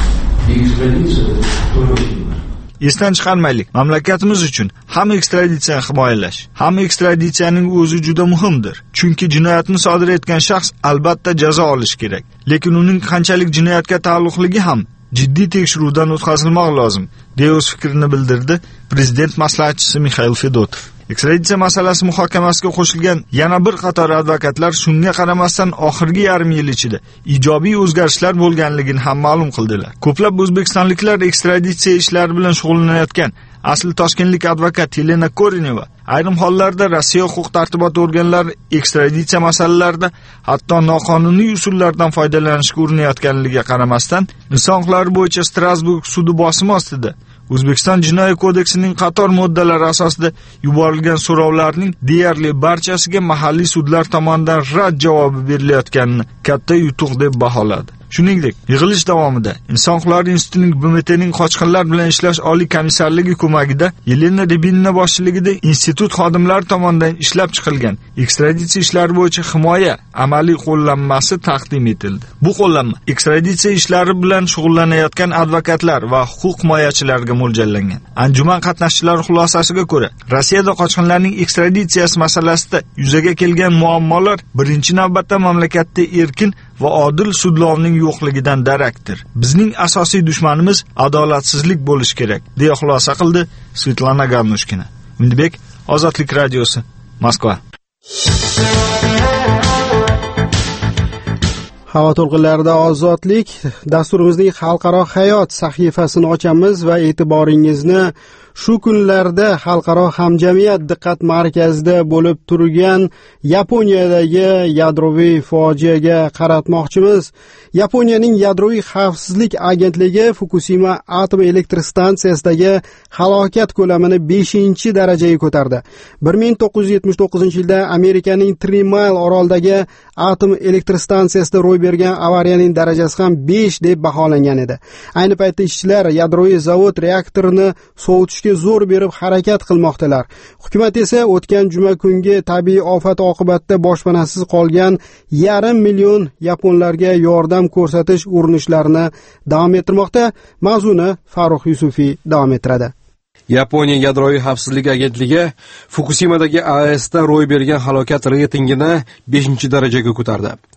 и экстрадиция тоже очень важна. Esdan chiqarmaylik, mamlakatimiz uchun ham ekstraditsiyani himoyalash, ham ekstraditsiyaning o'zi juda muhimdir. Chunki jinoyatni sodir etgan shaxs albatta jazo olishi kerak, lekin uning qanchalik jinoyatga taalluqligi ham jiddiy tekshiruvdan o'tkazilmoq lozim, deya o'z fikrini bildirdi prezident maslahatchisi Mikhail Fedotov. Ekstraditsiya masalasi muhokamasiga qo'shilgan yana bir qator advokatlar shunga qaramasdan oxirgi yarim yil ichida ijobiy o'zgarishlar bo'lganligini ham ma'lum qildilar. Ko'plab o'zbekistonliklar ekstraditsiya ishlari bilan shug'ullanayotgan asli toshkentlik advokat Yelena Korineva ayrim hollarda Rossiya huquq-tartibot organlari ekstraditsiya masalalarida hatto noqonuniy usullardan foydalanishga urinayotganligiga qaramasdan, inson huquqlari bo'yicha Strasburg sudi bosimi ostida O'zbekiston Jinoiy kodeksining qator moddalari asosida yuborilgan so'rovlarning deyarli barchasiga mahalliy sudlar tomonidan rad javobi berilayotganini katta yutuq deb baholadi. Shuningdek, yig'ilish davomida Inson huquqlari institutining BMTning qochqinlar bilan ishlash oliy komissarligi ko'magida Yelena Ribinina boshchiligida institut xodimlari tomonidan ishlab chiqilgan ekstraditsiya ishlari bo'yicha himoya amaliy qo'llanmasi taqdim etildi. Bu qo'llanma ekstraditsiya ishlari bilan shug'ullanayotgan advokatlar va huquq himoyachilarga mo'ljallangan. Anjuman qatnashchilari xulosasiga ko'ra, Rossiyada qochqinlarning ekstraditsiyasi masalasida yuzaga kelgan muammolar birinchi navbatda mamlakatda erkin va odil sudlovning yo'qligidan darakdir. Bizning asosiy dushmanimiz adolatsizlik bo'lishi kerak, deya xulosa qildi Svetlana Ganushkina. Undibek, Ozodlik radiosi, Moskva. Havo to'lqinlarida Ozodlik dasturimizning xalqaro hayot sahifasini ochamiz va e'tiboringizni shu kunlarda xalqaro hamjamiyat diqqat markazida bo'lib turgan Yaponiyadagi yadroviy fojiaga qaratmoqchimiz. Yaponiyaning yadroviy xavfsizlik agentligi Fukushima atom elektr stansiyasidagi halokat ko'lamini 5-darajaga ko'tardi. 1979-yilda Amerikaning 3 Mile orolidagi atom elektr stansiyasida ro'y bergan avariyaning darajasi ham 5 deb baholangan edi. Ayni paytda ishchilar yadroviy zavod reaktorini sovutishga zo'r berib harakat qilmoqdalar. Hukumat esa o'tgan juma kungi tabiiy ofat oqibatida boshpanasiz qolgan 500 million yaponlarga yordam ko'rsatish urinishlarini davom ettirmoqda. Mavzuni Farruh Yusufiy davom ettiradi. Yaponiya yadroviy xavfsizlik agentligi Fukushimadagi AESda ro'y bergan halokat reytingini 5-darajaga ko'tardi.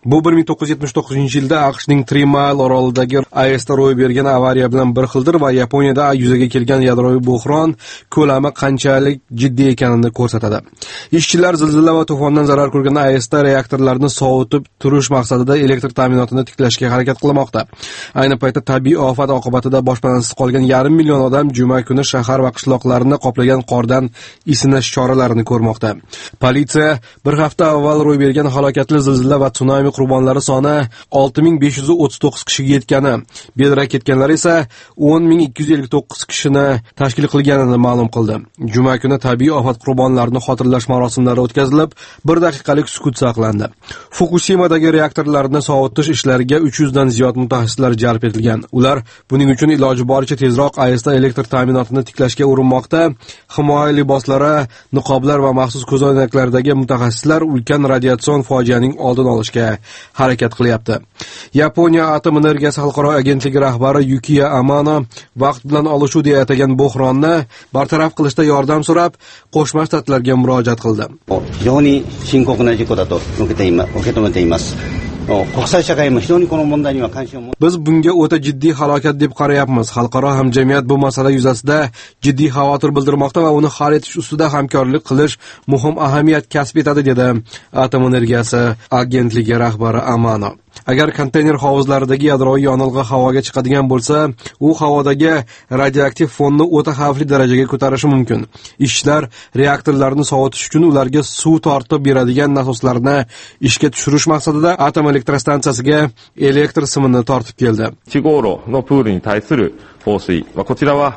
Bu 1979-yilda AQShning 3 Mile orolidagi AESda ro'y bergan avariya bilan bir xildir va Yaponiyada yuzaga kelgan yadroviy buhron ko'lami qanchalik jiddiy ekanini ko'rsatadi. Ishchilar zilzila va to'fondan zarar ko'rgan AESda reaktorlarni sovutib turish maqsadida elektr ta'minotini tiklashga harakat qilmoqda. Ayni paytda tabiiy ofat oqibatida boshpanasiz qolgan 500 million odam juma kuni shahar va qishloqlarni qoplagan qordan isinish choralarini ko'rmoqda. Politsiya bir hafta avval ro'y bergan halokatli zilzila va tsunami qurbonlari soni 6539 kishiga yetgani, bedarak ketganlar esa 10259 kishini tashkil qilganini ma'lum qildi. Juma kuni tabiiy ofat qurbonlarini xotirlash marosimlari o'tkazilib, 1 daqiqalik sukut saqlandi. Fukushimadagi reaktorlarni sovutish ishlariga 300 dan ziyod mutaxassislar jalb etilgan. Ular buning uchun iloji boricha tezroq AESda elektr ta'minotini tiklashga urinmoqda. Himoya liboslari, niqoblar va maxsus ko'zoynaklardagi mutaxassislar ulkan radiatsion fojianing oldini olishga harakat qilyapti. Yaponiya atom energiyasi xalqaro agentligi rahbari Yukiya Amano vaqt bilan olishuv deya atagan buhronni bartaraf qilishda yordam so'rab, Qo'shma Shtatlarga murojaat qildi. Biz bunga o'ta jiddiy halokat deb qarayapmiz. Xalqaro hamjamiyat bu masala yuzasida jiddiy xavotir bildirmoqda va uni hal etish ustida hamkorlik qilish muhim ahamiyat kasb etadi, dedi atom energiyasi agentligi rahbari Amano. Agar konteyner hovuzlaridagi yadroviy yonilg'i havoga chiqadigan bo'lsa, u havodagi radioaktiv fonni o'ta xavfli darajaga ko'tarishi mumkin. Ishchilar reaktorlarni sovutish uchun ularga suv tortib beradigan nasoslarni ishga tushirish maqsadida atom elektrostansiyasiga elektr simini tortib keldi. 1号炉のプールに対する放水、こちらは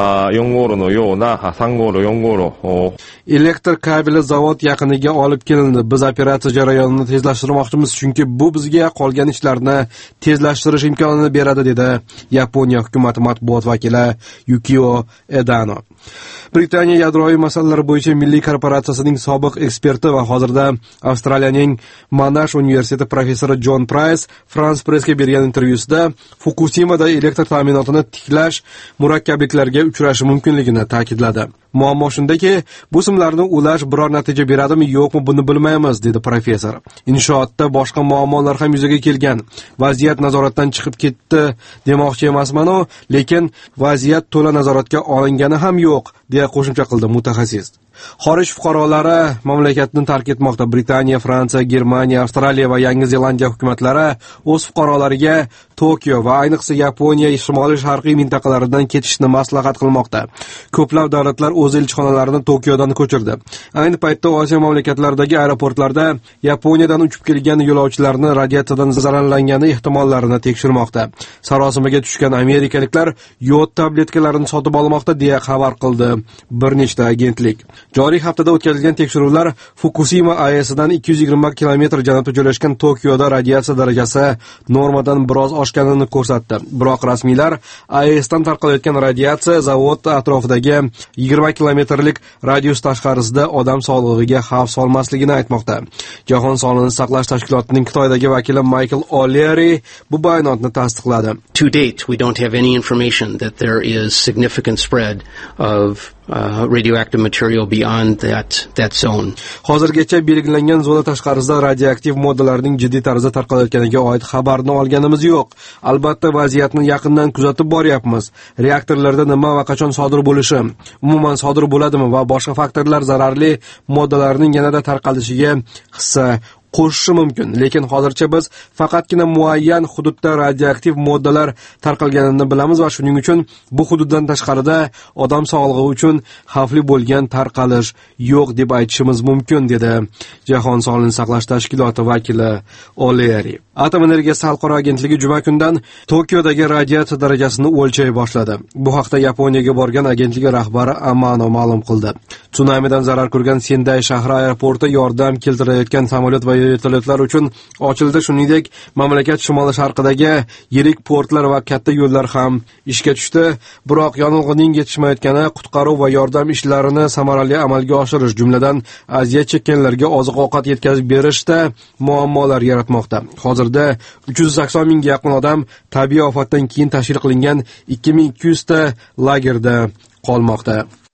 4号炉のような3号炉、4号炉 elektr kabeli zavod yaqiniga olib kelindi. Biz operatsiya jarayonini tezlashtirmoqchimiz, chunki bu bizga qolgan ishlarni tezlashtirish imkonini beradi, dedi Yaponiya hukumati matbuot vakili Yukio Edano. Britaniya yadroviy masalalar bo'yicha milliy korporatsiyasining sobiq eksperti va hozirda Avstraliyaning Monash universiteti professori John Price France Pressga bergan intervyusida Fukushimada elektr ta'minotini tiklash murakkabliklarga uchrashi mumkinligini ta'kidladi. Muammo shundaki, bu simlarni ulash biror natija beradimi yo'qmi buni bilmaymiz, dedi professor. Inshootda boshqa muammolar ham yuzaga kelgan. Vaziyat nazoratdan chiqib ketdi demoqchi emasman, lekin vaziyat to'la nazoratga olingani ham yo'q, deya qo'shimcha qildi mutaxassis. Xorij fuqarolari mamlakatni tark etmoqda. Britaniya, Fransiya, Germaniya, Avstraliya va Yangi Zelandiya hukumatlari o'z fuqarolariga Tokio va ayniqsa Yaponiya shimoliy sharqiy mintaqalaridan ketishni maslahat qilmoqda. Ko'plab davlatlar o'z elchixonalarini Tokiodan ko'chirdi. Ayni paytda Osiyo mamlakatlaridagi aeroportlarda Yaponiyadan uchib kelgan yo'lovchilarni radiatsiyadan zararlangani ehtimollarini tekshirmoqda. Sarosimaga tushgan amerikaliklar yod tabletkalarini sotib olmoqda, deya xabar qildi bir nechta agentlik. Joriy haftada o'tkazilgan tekshiruvlar Fukushima AESdan 220 kilometr janubda joylashgan Tokioda radiatsiya darajasi normadan biroz oshganini ko'rsatdi. Biroq rasmiylar AESdan tarqalayotgan radiatsiya zavod atrofidagi 20 kilometrlik radius tashqarisida odam sog'lig'iga xavf solmasligini aytmoqda. Jahon sog'liqni saqlash tashkilotining Xitoydagi vakili Michael O'Leary bu bayonotni tasdiqladi. To date, we don't have any information that there is significant spread of radioactive material beyond that zone. Hozirgacha belgilangan zona tashqarisida radioaktiv moddalarning jiddiy tarzda tarqalayotganiga oid xabarni olganimiz yo'q. Albatta vaziyatni yaqindan kuzatib boryapmiz. Reaktorlarda nima va qachon sodir bo'lishi, umuman sodir bo'ladimi va boshqa faktorlar zararli moddalarning yanada tarqalishiga hissa qo'shishi mumkin, lekin hozircha biz faqatgina muayyan hududda radioaktiv moddalar tarqalganini bilamiz va shuning uchun bu hududdan tashqarida odam sog'lig'i uchun xavfli bo'lgan tarqalish yo'q deb aytishimiz mumkin, dedi Jahon sog'liqni saqlash tashkiloti vakili O'Leary. Atom energiyasi xalqaro agentligi juma kundan Tokiodagi radiatsiya darajasini o'lchay boshladi. Bu haqda Yaponiyaga borgan agentligi rahbari Amano ma'lum qildi. Tsunamidan zarar ko'rgan Sendai shahri aeroporti yordam keltirayotgan samolyot va vertolyotlar uchun ochildi. Shuningdek, mamlakat shimoli-sharqidagi yirik portlar va katta yo'llar ham ishga tushdi. Biroq yong'inning yetishmayotgani qutqaruv va yordam ishlarini samarali amalga oshirish, jumladan aziyat chekkanlarga oziq-ovqat yetkazib berishda muammolar yaratmoqda. Hozirda 380 mingga yaqin odam tabiiy ofatdan keyin tashkil qilingan 2200 ta lagerda qolmoqda.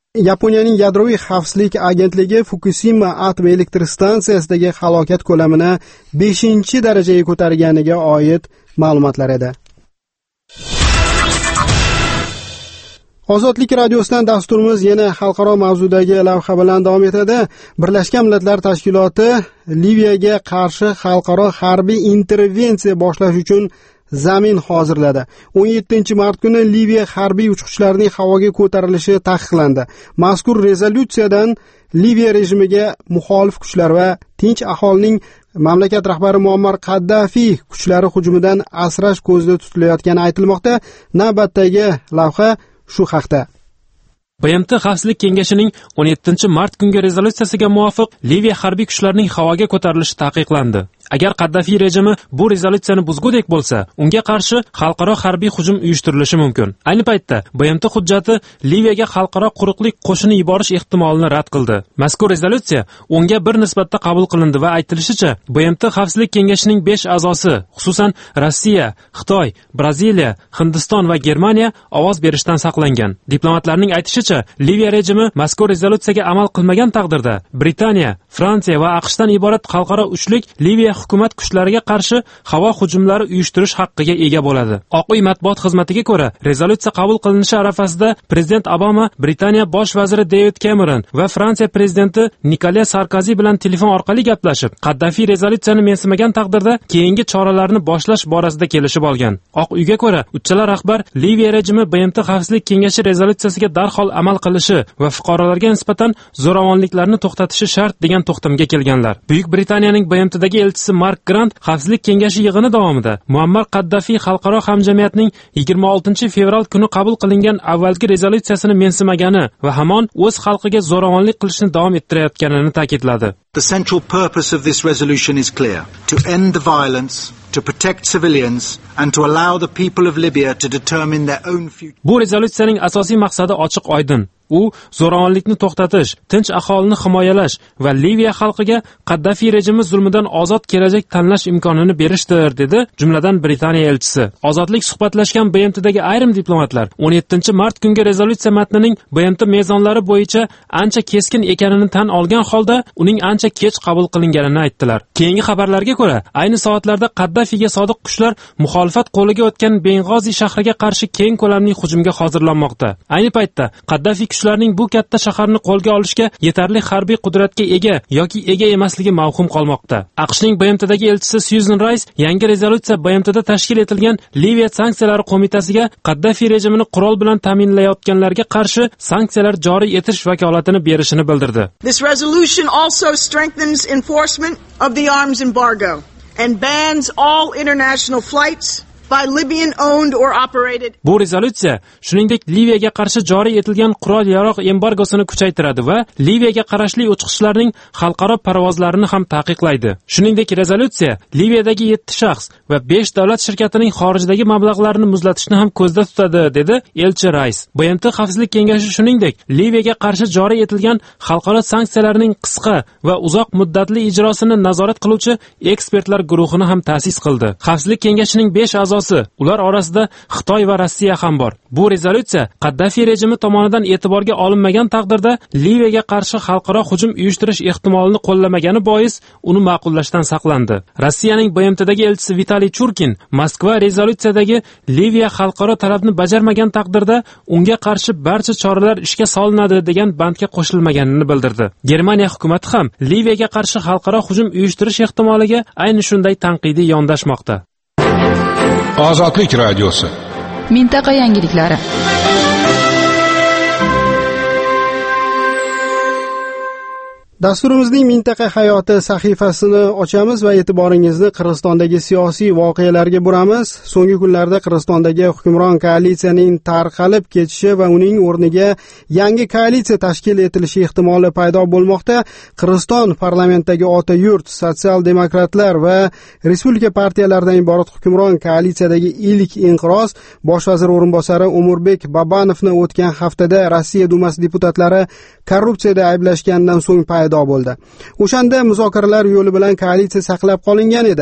Yaponiyaning yadroviy xavfsizlik agentligi Fukushima atom elektr stansiyasidagi halokat ko'lamini 5-darajaga ko'targaniga oid ma'lumotlar edi. Ozodlik radiosidan dasturimiz yana xalqaro mavzudagi lavha bilan davom etadi. Birlashgan Millatlar Tashkiloti Liviyaga qarshi xalqaro harbiy intervensiya boshlash uchun zamin hozirladi. 17-mart kuni Liviya harbiy uchqichlarining havoga ko'tarilishi taqiqlandi. Mazkur rezolyutsiyadan Liviya rejimiga muxolif kuchlar va tinch aholining mamlakat rahbari Muammar Qaddafi kuchlari hujumidan asrash ko'zda tutilayotgani aytilmoqda. Navbatdagi lavha shu haqda. BMT Xavfsizlik kengashining 17-mart kungi rezolyutsiyasiga muvofiq Liviya harbiy kuchlarining havoga ko'tarilishi taqiqlandi. Agar Qaddafi rejimi bu rezolyutsiyani buzgudek bo'lsa, unga qarshi xalqaro harbiy hujum uyushtirilishi mumkin. Ayni paytda BMT hujjati Liviyaga xalqaro quruqlik qo'shini yuborish ehtimolini rad qildi. Mazkur rezolyutsiya unga bir nisbatda qabul qilindi va aytilishicha, BMT Xavfsizlik kengashining 5 a'zosi, xususan Rossiya, Xitoy, Braziliya, Hindiston va Germaniya ovoz berishdan saqlangan. Diplomatlarning aytishicha, Liviya rejimi mazkur rezolyutsiyaga amal qilmagan taqdirda Britaniya, Fransiya va AQShdan iborat xalqaro uchlik Liviya hukumat kuchlariga qarshi havo hujumlari uyushtirish haqqiga ega bo'ladi. Oq uy matbuot xizmatiga ko'ra, rezolyutsiya qabul qilinishi arafasida Prezident Obama, Britaniya bosh vaziri David Cameron va Fransiya prezidenti Nicolas Sarkozy bilan telefon orqali gaplashib, Qaddafi rezolyutsiyani mensimagan taqdirda keyingi choralarni boshlash borasida kelishib olgan. Oq uyga ko'ra, uchala rahbar Liviya rejimi BMT Xavfsizlik kengashi rezolyutsiyasiga darhol amal qilishi va fuqarolarga nisbatan zo'ravonliklarni to'xtatishi shart degan to'xtamga kelganlar. Buyuk Britaniyaning BMTdagi elchisi Mark Grant Xavfsizlik kengashi yig'ini davomida Muammar Qaddafi xalqaro hamjamiyatning 26-fevral kuni qabul qilingan avvalgi rezolyutsiyasini mensimagani va hamon o'z xalqiga zo'ravonlik qilishni davom ettirayotganini ta'kidladi. The central purpose of this resolution is clear: to end the violence, to protect civilians and to allow the people of Libya to determine their own future. Bu rezolyutsiyaning asosiy maqsadi ochiq-oydin. U zo'ravonlikni to'xtatish, tinch aholini himoyalash va Liviya xalqiga Qaddafi rejimi zulmidan ozod kelajak tanlash imkonini berishdir, dedi jumladan Britaniya elchisi. Ozodlik suhbatlashgan BMTdagi ayrim diplomatlar 17-mart kungi rezolyutsiya matnining BMT mezonlari bo'yicha ancha keskin ekanini tan olgan holda uning ancha kech qabul qilinganini aytdilar. Keyingi xabarlarga ko'ra, ayni soatlarda Qaddafiga sodiq kuchlar muxolifat qo'liga o'tgan Beng'ozi shahriga qarshi keng ko'lamli hujumga hozirlanmoqda. Ayni paytda Qaddafi kuchlarning bu katta shaharni qo'lga olishga yetarli harbiy qudratga ega yoki ega emasligi mavhum qolmoqda. AQShning BMTdagi elchisi Susan Rice yangi rezolyutsiya BMTda tashkil etilgan Liviya sanksiyalari qo'mitasiga Qaddafi rejimini qurol bilan ta'minlayotganlarga qarshi sanksiyalar joriy etish vakolatini berishini bildirdi. This resolution also strengthens enforcement of the arms embargo and bans all international flights by Libyan owned or operated. Bu rezolyutsiya shuningdek Liviyaga qarshi joriy etilgan qurol-yarog' embargosini kuchaytiradi va Liviyaga qarashli uchqishlarning xalqaro parvozlarini ham taqiqlaydi. Shuningdek rezolyutsiya Liviyadagi 7 shaxs va 5 davlat shirkatining xorijdagi mablag'larini muzlatishni ham ko'zda tutadi, dedi elchi Rice. BMT Xavfsizlik kengashi shuningdek Liviyaga qarshi joriy etilgan xalqaro sanksiyalarning qisqa va uzoq muddatli ijrosini nazorat qiluvchi ekspertlar guruhini ham ta'sis qildi. Xavfsizlik kengashining 5 a'zosi, ular orasida Xitoy va Rossiya ham bor. Bu rezolyutsiya Qaddafi rejimi tomonidan e'tiborga olinmagan taqdirda Liviyaga qarshi xalqaro hujum uyushtirish ehtimolini qo'llamagani bois uni ma'qullashdan saqlandi. Rossiyaning BMTdagi elchisi Vitaliy Churkin Moskva rezolyutsiyadagi Liviya xalqaro talabni bajarmagan taqdirda unga qarshi barcha choralar ishga solinadi degan bandga qo'shilmaganini bildirdi. Germaniya hukumati ham Liviyaga qarshi xalqaro hujum uyushtirish ehtimoliga ayni shunday tanqidiy yondashmoqda. Ozodlik radiosi. Mintaqa yangiliklari. Dasturimizning mintaqa hayoti sahifasini ochamiz va e'tiboringizni Qirg'izistondagi siyosiy voqealarga buramiz. So'nggi kunlarda Qirg'izistondagi hukmron koalitsiyaning tarqalib ketishi va uning o'rniga yangi koalitsiya tashkil etilishi ehtimoli paydo bo'lmoqda. Qirg'iziston parlamentdagi ota yurt, sotsial-demokratlar va respublika partiyalaridan iborat hukmron koalitsiyadagi ilk inqiroz bosh vazir o'rinbosari Umurbek Babanovni o'tgan haftada Rossiya Dumasi deputatlari korrupsiyada ayblashgandan so'ng paydo bo'ldi. O'shanda muzokaralar yo'li bilan koalitsiya saqlab qolingan edi.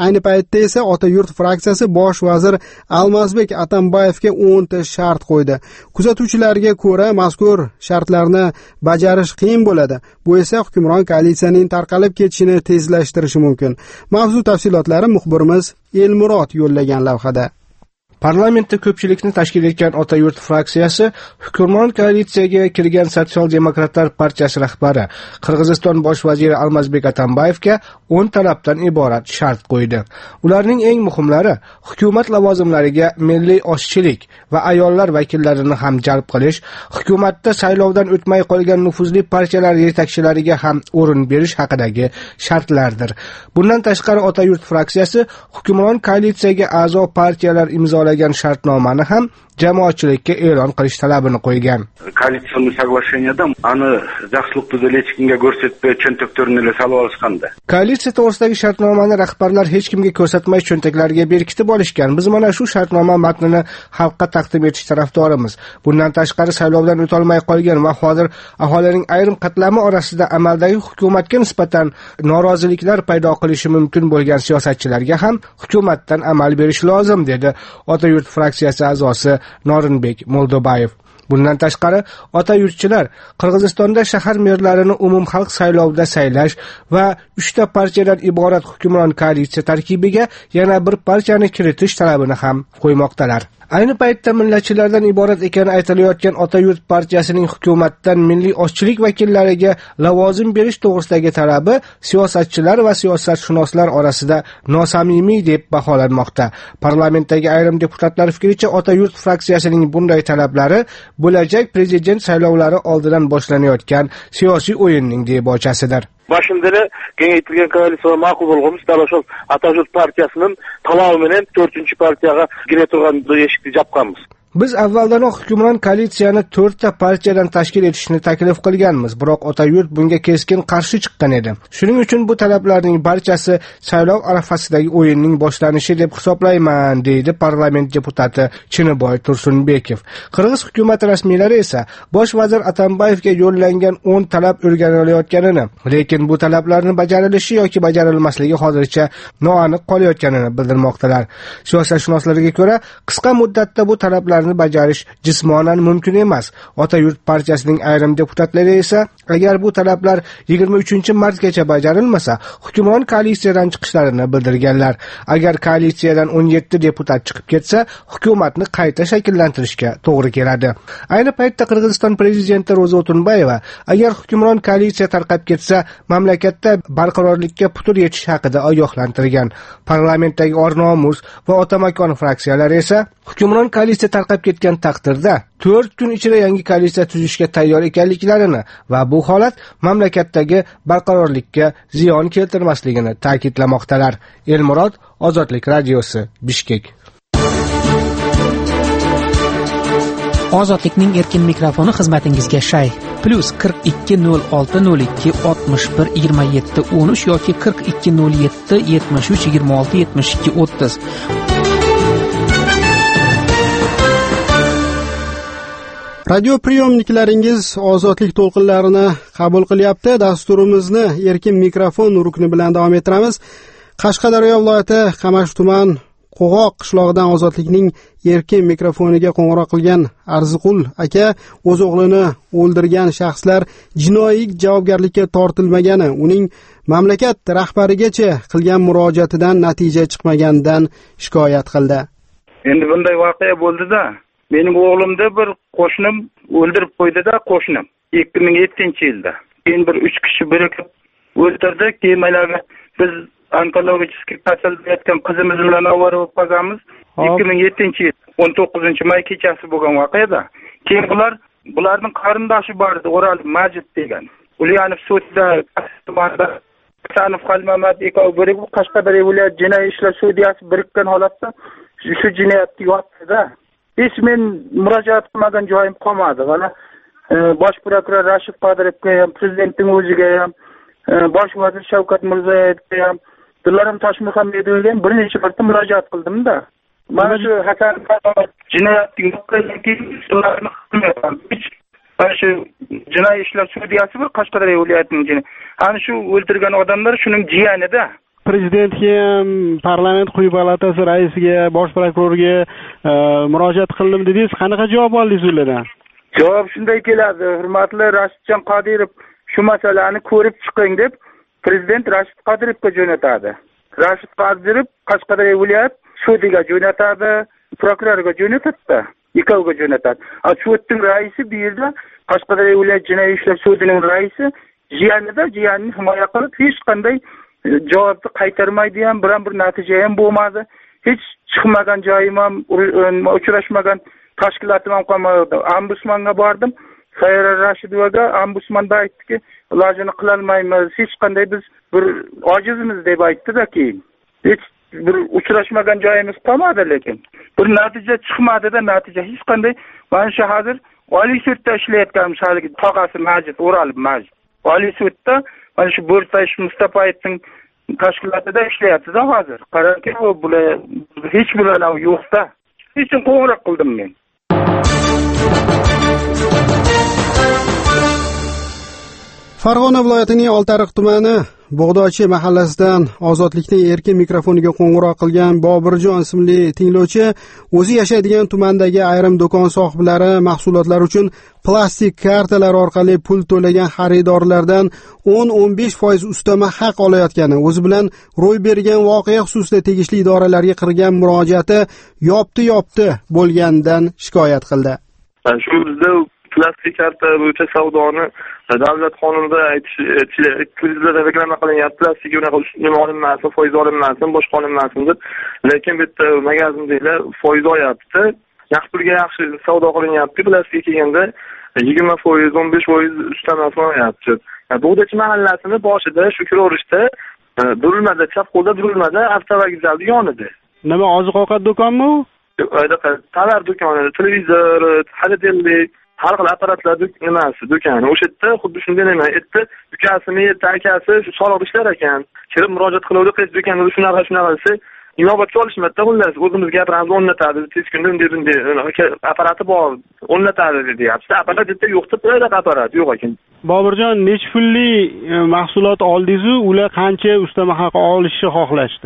Ayni paytda esa Otayurt fraksiyasi bosh vazir Almazbek Atambayevga 10 ta shart qo'ydi. Kuzatuvchilarga ko'ra, mazkur shartlarni bajarish qiyin bo'ladi. Bu esa hukmron koalitsiyaning tarqalib ketishini tezlashtirishi mumkin. Mavzu tafsilotlari muxbirimiz Elmurod yo'llagan lavhada. Parlamentda ko'pchilikni tashkil etgan Otayurt fraksiyasi hukmron koalitsiyaga kirgan Sotsial-demokratlar partiyasi rahbari Qirg'iziston bosh vaziri Almazbek Atambayevga 10 talabdan iborat shart qo'ydi. Ularning eng muhimlari hukumat lavozimlariga milliy oshchilik va ayollar vakillarini ham jalb qilish, hukumatda saylovdan o'tmay qolgan nufuzli partiyalar yetakchilariga ham o'rin berish haqidagi shartlardir. Bundan tashqari Otayurt fraksiyasi hukmron koalitsiyaga a'zo partiyalar imzolagan shartnomani ham jamoatchilikka e'lon qilish talabini qo'ygan. Koalitsion соглашениеda ani yaxshilik tuzil hech kimga ko'rsatmay cho'ntaklarni ele solib olishganda. Koalitsiya to'g'risidagi shartnomani rahbarlar hech kimga ko'rsatmay cho'ntaklariga berkitib olishgan. Biz mana shu shartnoma matnini xalqqa taqdim etish tarafdorimiz. Bundan tashqari saylovdan o'tolmay qolgan va hozir aholining ayrim qatlami orasida amaldagi hukumatga nisbatan noroziliklar paydo qilishi mumkin bo'lgan siyosatchilarga ham hukumatdan amal berish lozim, dedi Otayurt fraksiyasi a'zosi Norinbek Moldobayev. Bundan tashqari Otayurtchilar Qirg'izistonda shahar merlarini umumxalq saylovida saylash va 3 ta partiyadan iborat hukmron koalitsiya tarkibiga yana bir partiyani kiritish talabini ham qo'ymoqdalar. Ayni paytda millatchilardan iborat ekani aytilayotgan Otayurt partiyasining hukumatdan milliy oshchilik vakillariga lavozim berish to'g'risidagi talabi siyosatchilar va siyosatshunoslar orasida nosamimiy deb baholanmoqda. Parlamentdagi ayrim deputatlar fikricha Otayurt fraksiyasining bunday talablari bo'lajak prezident saylovlari oldidan boshlanayotgan siyosiy o'yinning debochasidir. Başındırı kengeytilgen koalisiya ma'qul bo'lganmiz. Dalashol Atajurt partiyasının talabi bilan 4-chi partiyaga gire turgan eshikni jopganmiz. Biz avvaldanoq hukmron koalitsiyani 4 ta partiyadan tashkil etishni taklif qilganmiz, biroq Otayurt bunga keskin qarshi chiqqan edi. Shuning uchun bu talablarning barchasi saylov arafasidagi o'yinning boshlanishi deb hisoblayman, deydi parlament deputati Chiniboy Tursunbekov. Qirg'iz hukumat rasmiylari esa bosh vazir Atambayevga yo'llangan 10 talab o'rganilayotganini, lekin bu talablarning bajarilishi yoki bajarilmasligi hozircha noaniq qolayotganini bildirmoqdalar. Siyosatshunoslarga ko'ra, qisqa muddatda bu talablar bajarish jismonan mumkin emas. Otayurt partiyasining ayrim deputatlari esa agar bu talablar 23-martgacha bajarilmasa, hukmron koalitsiyadan chiqishlarini bildirganlar. Agar koalitsiyadan 17 deputat chiqib ketsa, hukumatni qayta shakllantirishga to'g'ri keladi. Ayni paytda Qirg'iziston prezidenti Ro'za O'tunbayeva agar hukmron koalitsiya tarqab ketsa, mamlakatda barqarorlikka putur yetish haqida ogohlantirgan. Parlamentdagi Ornomus va Otamakon fraksiyalari esa hukmron koalitsiya tarqab ketgan taqdirda 4 kun ichida yangi koalitsiya tuzishga tayyor ekanliklarini va bu holat mamlakatdagi barqarorlikka ziyon keltirmasligini ta'kidlamoqdalar. Elmurod, Ozodlik radiosi, Bishkek. Ozodlikning erkin mikrofoni xizmatingizga shay. +420262612713 yoki 420773267230. Radio priyomniklaringiz ozodlik to'lqinlarini qabul qilyapti. Dasturimizni erkin mikrofon rukni bilan davom ettiramiz. Qashqadaryo viloyati Qamash tuman Qo'g'oq qishlog'idan ozodlikning erkin mikrofoniga qo'ng'iroq qilgan Arziqul aka o'z o'g'lini o'ldirgan shaxslar jinoiy javobgarlikka tortilmagani, uning mamlakat rahbarigacha qilgan murojaatidan natija chiqmaganidan shikoyat qildi. Endi bunday voqea bo'ldi-da, mening o'g'limni bir qo'shnim o'ldirib qo'ydi-da, qo'shnim 2007-yilda. Keyin bir 3 kishi birikib o'ldirdi. Keyin mana biz onkologik kasallikdan qizimiz bilan avara bo'lib qolganmiz. 2007-yil 19-may kechasi bo'lgan voqeada. Keyin bularning qarindoshi bor edi, O'ral Majid degan. Ulyanov sudda Sanif Qalmamat ikkovi birikib Qashqadaryo viloyat jinoiy ishlar sudiyasi birikkan holatda shu jinoyatni yopdi-da. Hech men murojaat qilmagan joyim qolmadi. Mana bosh prokuror Rashid Qodirovga ham, prezidentning o'ziga ham, bosh vazir Shavkat Mirziyoyevga ham, Dilaram Toshmuhammedovga ham bir necha marta murojaat qildim-da. Mana shu Hasan jinoyatni yo'qolgan ularni qilmayapman. Mana shu jinoiy ishlar sudiyasi bir Qashqadaryo viloyatining ana shu o'ldirgan odamlar shuning jiyani-da. prezidentga ham, parlament quyi palatasi raisiga, bosh prokurorga murojaat qildim dedingiz. Qanaqa javob oldingiz ulardan? Javob shunday keladi: hurmatli Rashidjon Qodirov, shu masalani ko'rib chiqing deb prezident Rashid Qodirovga jo'natadi. Rashid Qodirov Qashqadaryo viloyat sudiga jo'natadi, prokurorga jo'natadi, ikkovga jo'natadi. Sudning raisi bu yerda Qashqadaryo viloyat jinoiy ishlar sudining raisi jiyanini himoya qilib hech qanday javobni qaytarmaydi ham, biron bir natija ham bo'lmadi. Hech chiqmagan joyim ham, uchrashmagan tashkilotim ham qolmadi. Ombudsmanga bordim. Sayra Rashidovaga ombudsmanda aytdiki, ilojini qila olmaymiz, hech qanday biz bir ojizmiz deb aytdi-da keyin. Hech bir uchrashmagan joyimiz qolmadi, lekin bir natija chiqmadi-da, natija hech qanday. Mana shu hozir Oliy sudda ishlayotganmiz, haligi tog'asi Majid, O'rolov Majid. Oliy sudda mana shu Bo'rtash Mustafayevning tashkilotida ishlayapti-da hozir. Qarangki, bular hech bular yo'q-da. Hech kim qo'ng'iroq qildim men. Farg'ona viloyatining Oltiariq tumani Bug'dochi mahallasidan Ozodlikning erkin mikrofoniga qo'ng'iroq qilgan Bobirjon ismli tinglovchi o'zi yashaydigan tumandagi ayrim do'kon sohiblari mahsulotlar uchun plastik kartalar orqali pul to'lagan xaridorlardan 10-15% ustama haq olayotgani, o'zi bilan ro'y bergan voqea xususida tegishli idoralarga qilgan murojaati yopti bo'lganidan shikoyat qildi. Shu bizda plastik karta bo'yicha savdoni davlat qonunida aytishlari reklama qilinyapti. Plastik unaqa nima olinmasin, foiz olinmasin, boshqa olinmasin deb. Lekin bitta magazindagilar foiz olyapti. Yaxshi pulga yaxshi savdo qilinyapti. Plastik kelganda 20%, 15% ustama olyapti. Bug'dochi mahallasini boshida shu kilovrishda burilmada, chap qo'lda burilmada avtovokzalning yonida. Nima, oziq-ovqat do'konmi u? Tovar do'koni, televizor, xaridorlik, har xil apparatlar do'koni. O'sha yerda xuddi shunday nima etdi, ukasini, akasi shu soliq ishlar ekan. Kirib murojaat qiluvdi, qaysi do'konda shunaqa desa, inobatga olishmadi, xullas o'zimiz gapiramiz, o'rnatadi, tez kunda bunday apparati bor, o'rnatadi deyapti. Apparat deb yo'qda, bunaqa apparat yo'q ekan. Bobirjon, necha pulli mahsulot oldingiz-u, ular qancha ustama haqi olishni xohlashdi?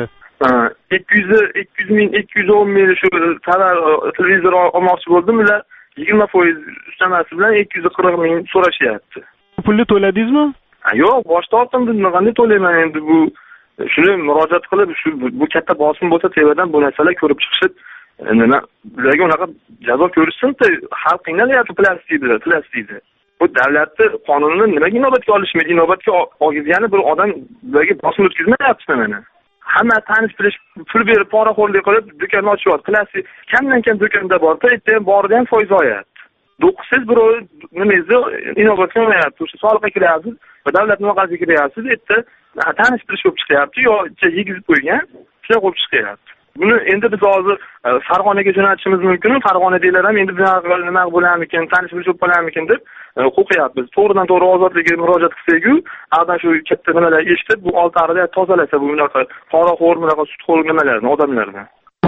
200 ming, 210 ming shu televizor olmoqchi bo'ldim, ular 20% ustamasi bilan 240 ming so'rashyapti. Pulni to'ladingizmi? Yo'q, boshda oldim, qanday to'layman endi bu. Shuni murojaat qilib, shu bu katta bosim bo'lsa, tevadan bu narsalar ko'rib chiqishib, nima, ularga unaqa jazo ko'rishsin-da, xalq qiynalyapti plastikda. Bu davlatning qonunini nimaga inobatga olishmaydi? Inobatga olgizgani bir odam ularga bosim o'tkazmayapti mana. Hamma tanish pul berib, poraxo'rlik qilib do'konni ochyapti. Plastik kamdan-kam do'konda borda, yerda ham borida ham foiz olyapti. 900 birov nimangizni inobatga olmayapti. O'sha soliqqa kiryapsiz va davlat muqazziga kiryapsiz, yerda tanish bo'lib chiqyapti, yo yegizib qo'ygan, shunday bo'lib chiqyapti. Buni endi biz hozir Farg'onaga jo'natishimiz mumkin. Farg'onadagilar ham endi nima bo'larmikin, tanish bo'lib qolarmikin deb qo'rqyapmiz. To'g'ridan to'g'ri ozodlikka murojaat qilsak-ku, adan shu katta nimalar eshitib, bu Oltiariqda tozalasa bu bunaqa poraxo'r, bunaqa sutxo'r nimalarni, odamlarni.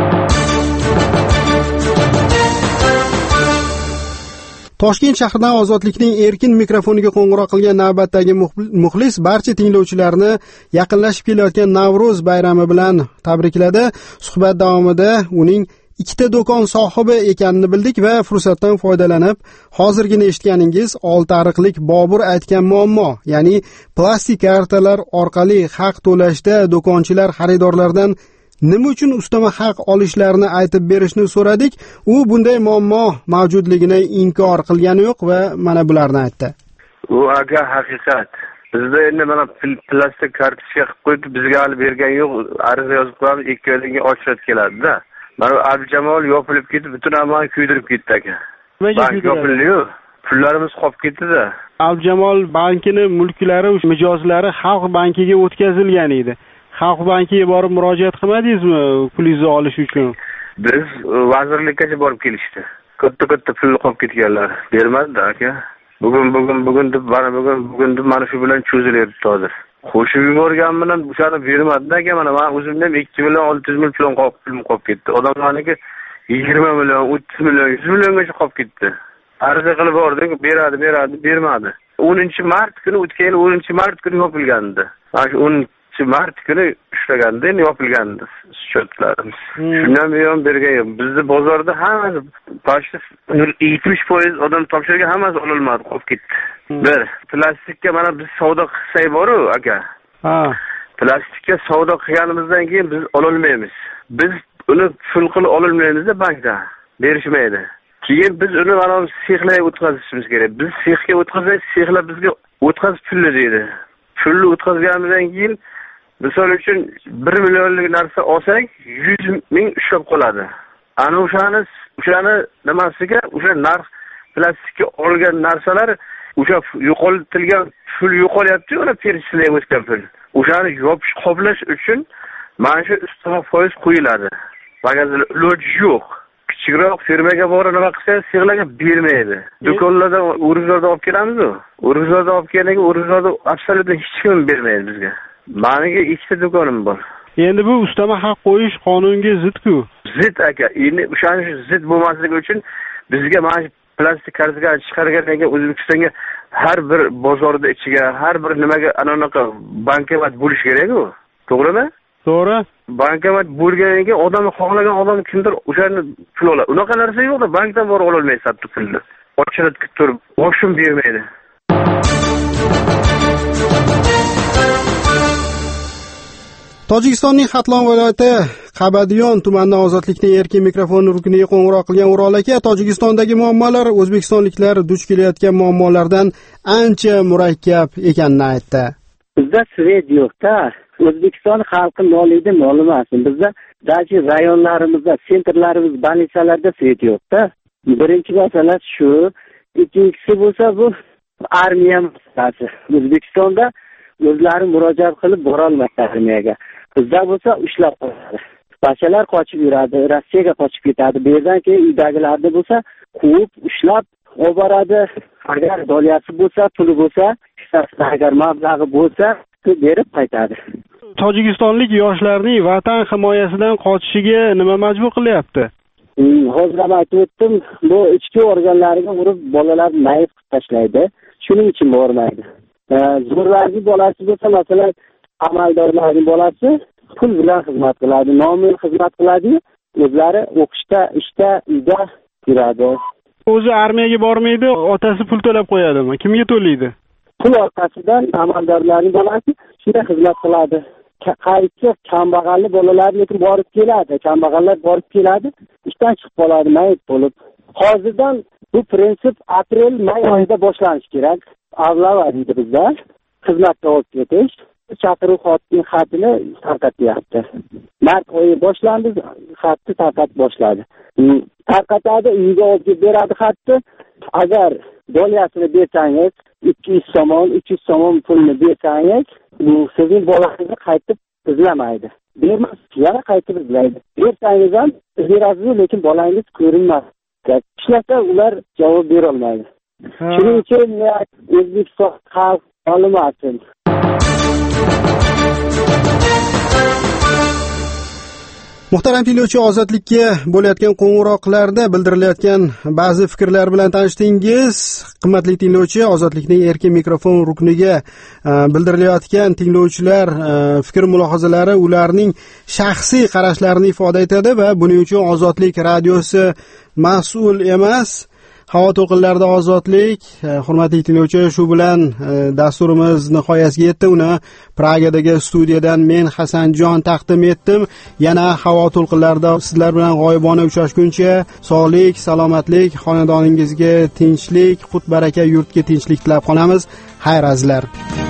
Toshkent shahridan Ozodlikning erkin mikrofoniga qo'ng'iroq qilgan navbatdagi muxlis barcha tinglovchilarni yaqinlashib kelayotgan Navro'z bayrami bilan tabrikladi. Suhbat davomida uning ikkita do'kon sohibi ekanini bildik va fursatdan foydalanib, hozirgina eshitganingiz Oltiariqlik Bobur aytgan muammo, ya'ni plastik kartalar orqali haq to'lashda do'konchilar xaridorlardan nima uchun ustama haq olishlarini aytib berishni so'radik. U bunday muammo mavjudligini inkor qilgani yo'q va mana bularni aytdi. U aga haqiqat. Bizda endi mana plastik kartochka qilib qo'yib, bizga olib bergan yo'q. Ariza yozib qo'yib, 2 oydan ochib keladi-da. Mana Abjamol yopilib ketib, butun amalni kuydirib ketdi aka. Bank yopildi-yu, pullarimiz qolib ketdi-da. Abjamol bankini mulklari, mijozlari Xalq bankiga o'tkazilgan edi. Xalq bankiga borib murojaat qilmadingizmi pulingizni olish uchun? Biz vazirlikkacha borib kelishdi. Katta pul qolib ketganlar. Bermadi aka. Bugun deb mana shu bilan cho'zilyapti hozir. Qo'shib yuborgan bilan o'shani bermadi aka. Mana men o'zimdan 2 million 600 ming pul qolib ketdi. Odamlarniki 20 million, 30 million, 100 milliongacha qolib ketdi. Ariza qilib bordik, beradi, bermadi. 10-mart kuni o'tgan 10-mart kuni yopilgandi. Mana shu mart kuni ushlaganda yopilgandi счетlarimiz. Shundan buyon bergan. Bizni bozorda hammasi почти 70% odam topshirgan, hammasi olinmadi, qolib ketdi. Bir plastikka mana biz savdo qilsak bor-ku, aka. Plastikka savdo qilganimizdan keyin biz ololmaymiz. Biz uni pul qilib ololmaymiz-da bankdan. Berishmaydi. Keyin biz uni mana sexlarga o'tkazishimiz kerak. Biz sexga o'tkazsak, sexlar bizga o'tkazib pulni deydi. Pulni o'tkazganimizdan keyin misol uchun 1 millionlik narsa olsak 100 ming ushlab qoladi. Ana o'shani nimasiga, o'sha narx plastikka olgan narsalar o'sha yo'qotilgan pul yo'qolyapti-ku, uni perishlarga o'tgan pul. O'shani yopish qoplash uchun mana shu ustiga foiz qo'yiladi. Bagazlar iloji yo'q. Kichikroq firmaga borib nima qilsa, sexlarga bermaydi. Do'konlardan, o'rizlardan olib kelamiz-ku. O'rizlardan olib kelgan, o'rizlarda absolyutno hech kim bermaydi bizga. Meniga 2ta do'konim bor. Endi bu ustama haq qo'yish qonunga zid-ku. Zid aka. Endi o'shaning zid bo'lmasligi uchun bizga mana shu plastik kartochka chiqargandan keyin O'zbekistonga har bir bozorda ichiga, har bir nimaga anaqa bankomat bo'lish kerak-ku. To'g'rimi? To'g'ri. Bankomat bo'lgandan keyin odam xohlagan odam kimdir o'shani pul oladi. Unaqa narsa yo'qda, bankdan borib ola olmaysiz pulni. Ochilib turib, boshim bermaydi. Tojikistonning Xatlon viloyati Qabadiyon tumanidan Ozodlikning erkin mikrofon rukniga qo'ng'iroq qilgan O'rol aka, Tojikistondagi muammolar o'zbekistonliklar duch kelayotgan muammolardan ancha murakkab ekanini aytdi. Bizda svet yo'q-da. O'zbekiston xalqi noliydi, nolimasin. Bizda dachi rayonlarimizda, sentrlarimiz, больницаlarda svet yo'q-da. Birinchi masala shu, ikkinchisi bo'lsa bu armiya masalasi. O'zbekistonda o'zlari murojaat qilib bora olmaydi armiyaga. Bizda bo'lsa ushlab qo'yadi. Bachchalar qochib yuradi, Rossiyaga qochib ketadi. Bu yerdan keyin uydagilarni bo'lsa quvib, ushlab olib boradi. Agar dolyasi bo'lsa, puli bo'lsa, agar mablag'i bo'lsa, berib qaytadi. Tojikistonlik yoshlarning vatan himoyasidan qochishiga nima majbur qilyapti? Hozir ham aytib o'tdim, bu ichki organlariga urib bolalar mayib qilib tashlaydi. Shuning uchun bormaydi. Zo'rlarning bolasi bo'lsa, masalan, amaldorlarning bolasi pul bilan xizmat qiladi, nomin xizmat qiladi, o'zlari o'qishda, ishda, uyda yuradi. O'zi armiyaga bormaydi, otasi pul to'lab qo'yadimi? Kimga to'laydi? Pul orqasidan amaldorlarning bolasi shunday xizmat qiladi. Qaysi kambag'alli bolalar lekin borib keladi, kambag'allar borib keladi, ishdan chiqib qoladi mayib bo'lib. Hozirdan bu prinsip aprel-may oyida boshlanishi kerak. Avlava deydi bizda, xizmatga olib ketish, chaqiruv xatini tarqatyapti. Mart oyi boshlandi, xatni tarqatib boshladi. Tarqatadi, uyga olib beradi xatni. Agar dolyasini bersangiz, 200 somon pulni bersangiz, sizning bolangizni qaytib izlamaydi. Bermas, yana qaytib izlaydi. Bersangiz ham berasiz, lekin bolangiz ko'rinmas. Ishlasa ular javob bera olmaydi. Shuning uchun O'zbekiston xalq ma'lumatin. Muhtaram tinglovchi, Ozodlikka bo'layotgan qo'ng'iroqlarda bildirilayotgan ba'zi fikrlar bilan tanishdingiz. Qimmatli tinglovchi, Ozodlikning erkin mikrofon rukniga bildirilayotgan tinglovchilar fikr mulohazalari ularning shaxsiy qarashlarini ifoda etadi va buning uchun Ozodlik radiosi mas'ul emas. Havo to'lqinlarida ozodlik. Hurmatli tinglovchi, shu bilan dasturimiz nihoyasiga yetdi. Uni Pragadagi studiyadan men Hasanjon taqdim etdim. Yana havo to'lqinlarida sizlar bilan g'oyibona uchrashguncha sog'lik, salomatlik, xonadoningizga tinchlik, qut baraka, yurtga tinchlik tilab qolamiz. Xayr azizlar.